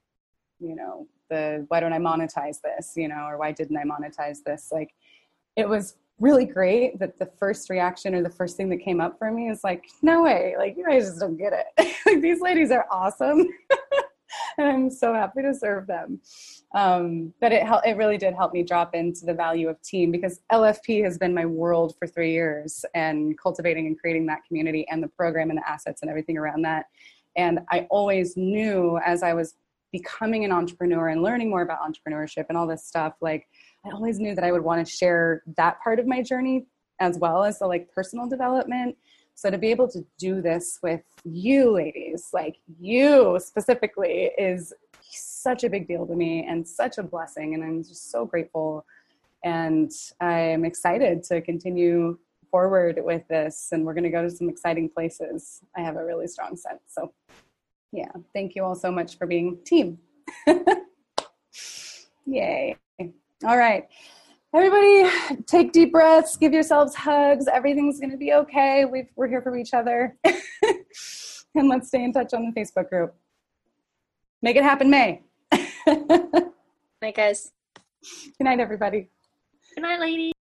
why don't I monetize this, or why didn't I monetize this? Like, it was really great that the first reaction or the first thing that came up for me is like, no way, like you guys just don't get it. Like, these ladies are awesome. And I'm so happy to serve them. But it really did help me drop into the value of team, because LFP has been my world for 3 years, and cultivating and creating that community and the program and the assets and everything around that. And I always knew, as I was becoming an entrepreneur and learning more about entrepreneurship and all this stuff, like I always knew that I would want to share that part of my journey as well as the like personal development. So to be able to do this with you ladies, like you specifically, is such a big deal to me and such a blessing. And I'm just so grateful. And I'm excited to continue forward with this. And we're going to go to some exciting places. I have a really strong sense. So yeah, thank you all so much for being team. Yay. All right. Everybody take deep breaths, give yourselves hugs. Everything's going to be okay. We're here for each other. And let's stay in touch on the Facebook group. Make it happen, May. Night, guys. Good night, everybody. Good night, ladies.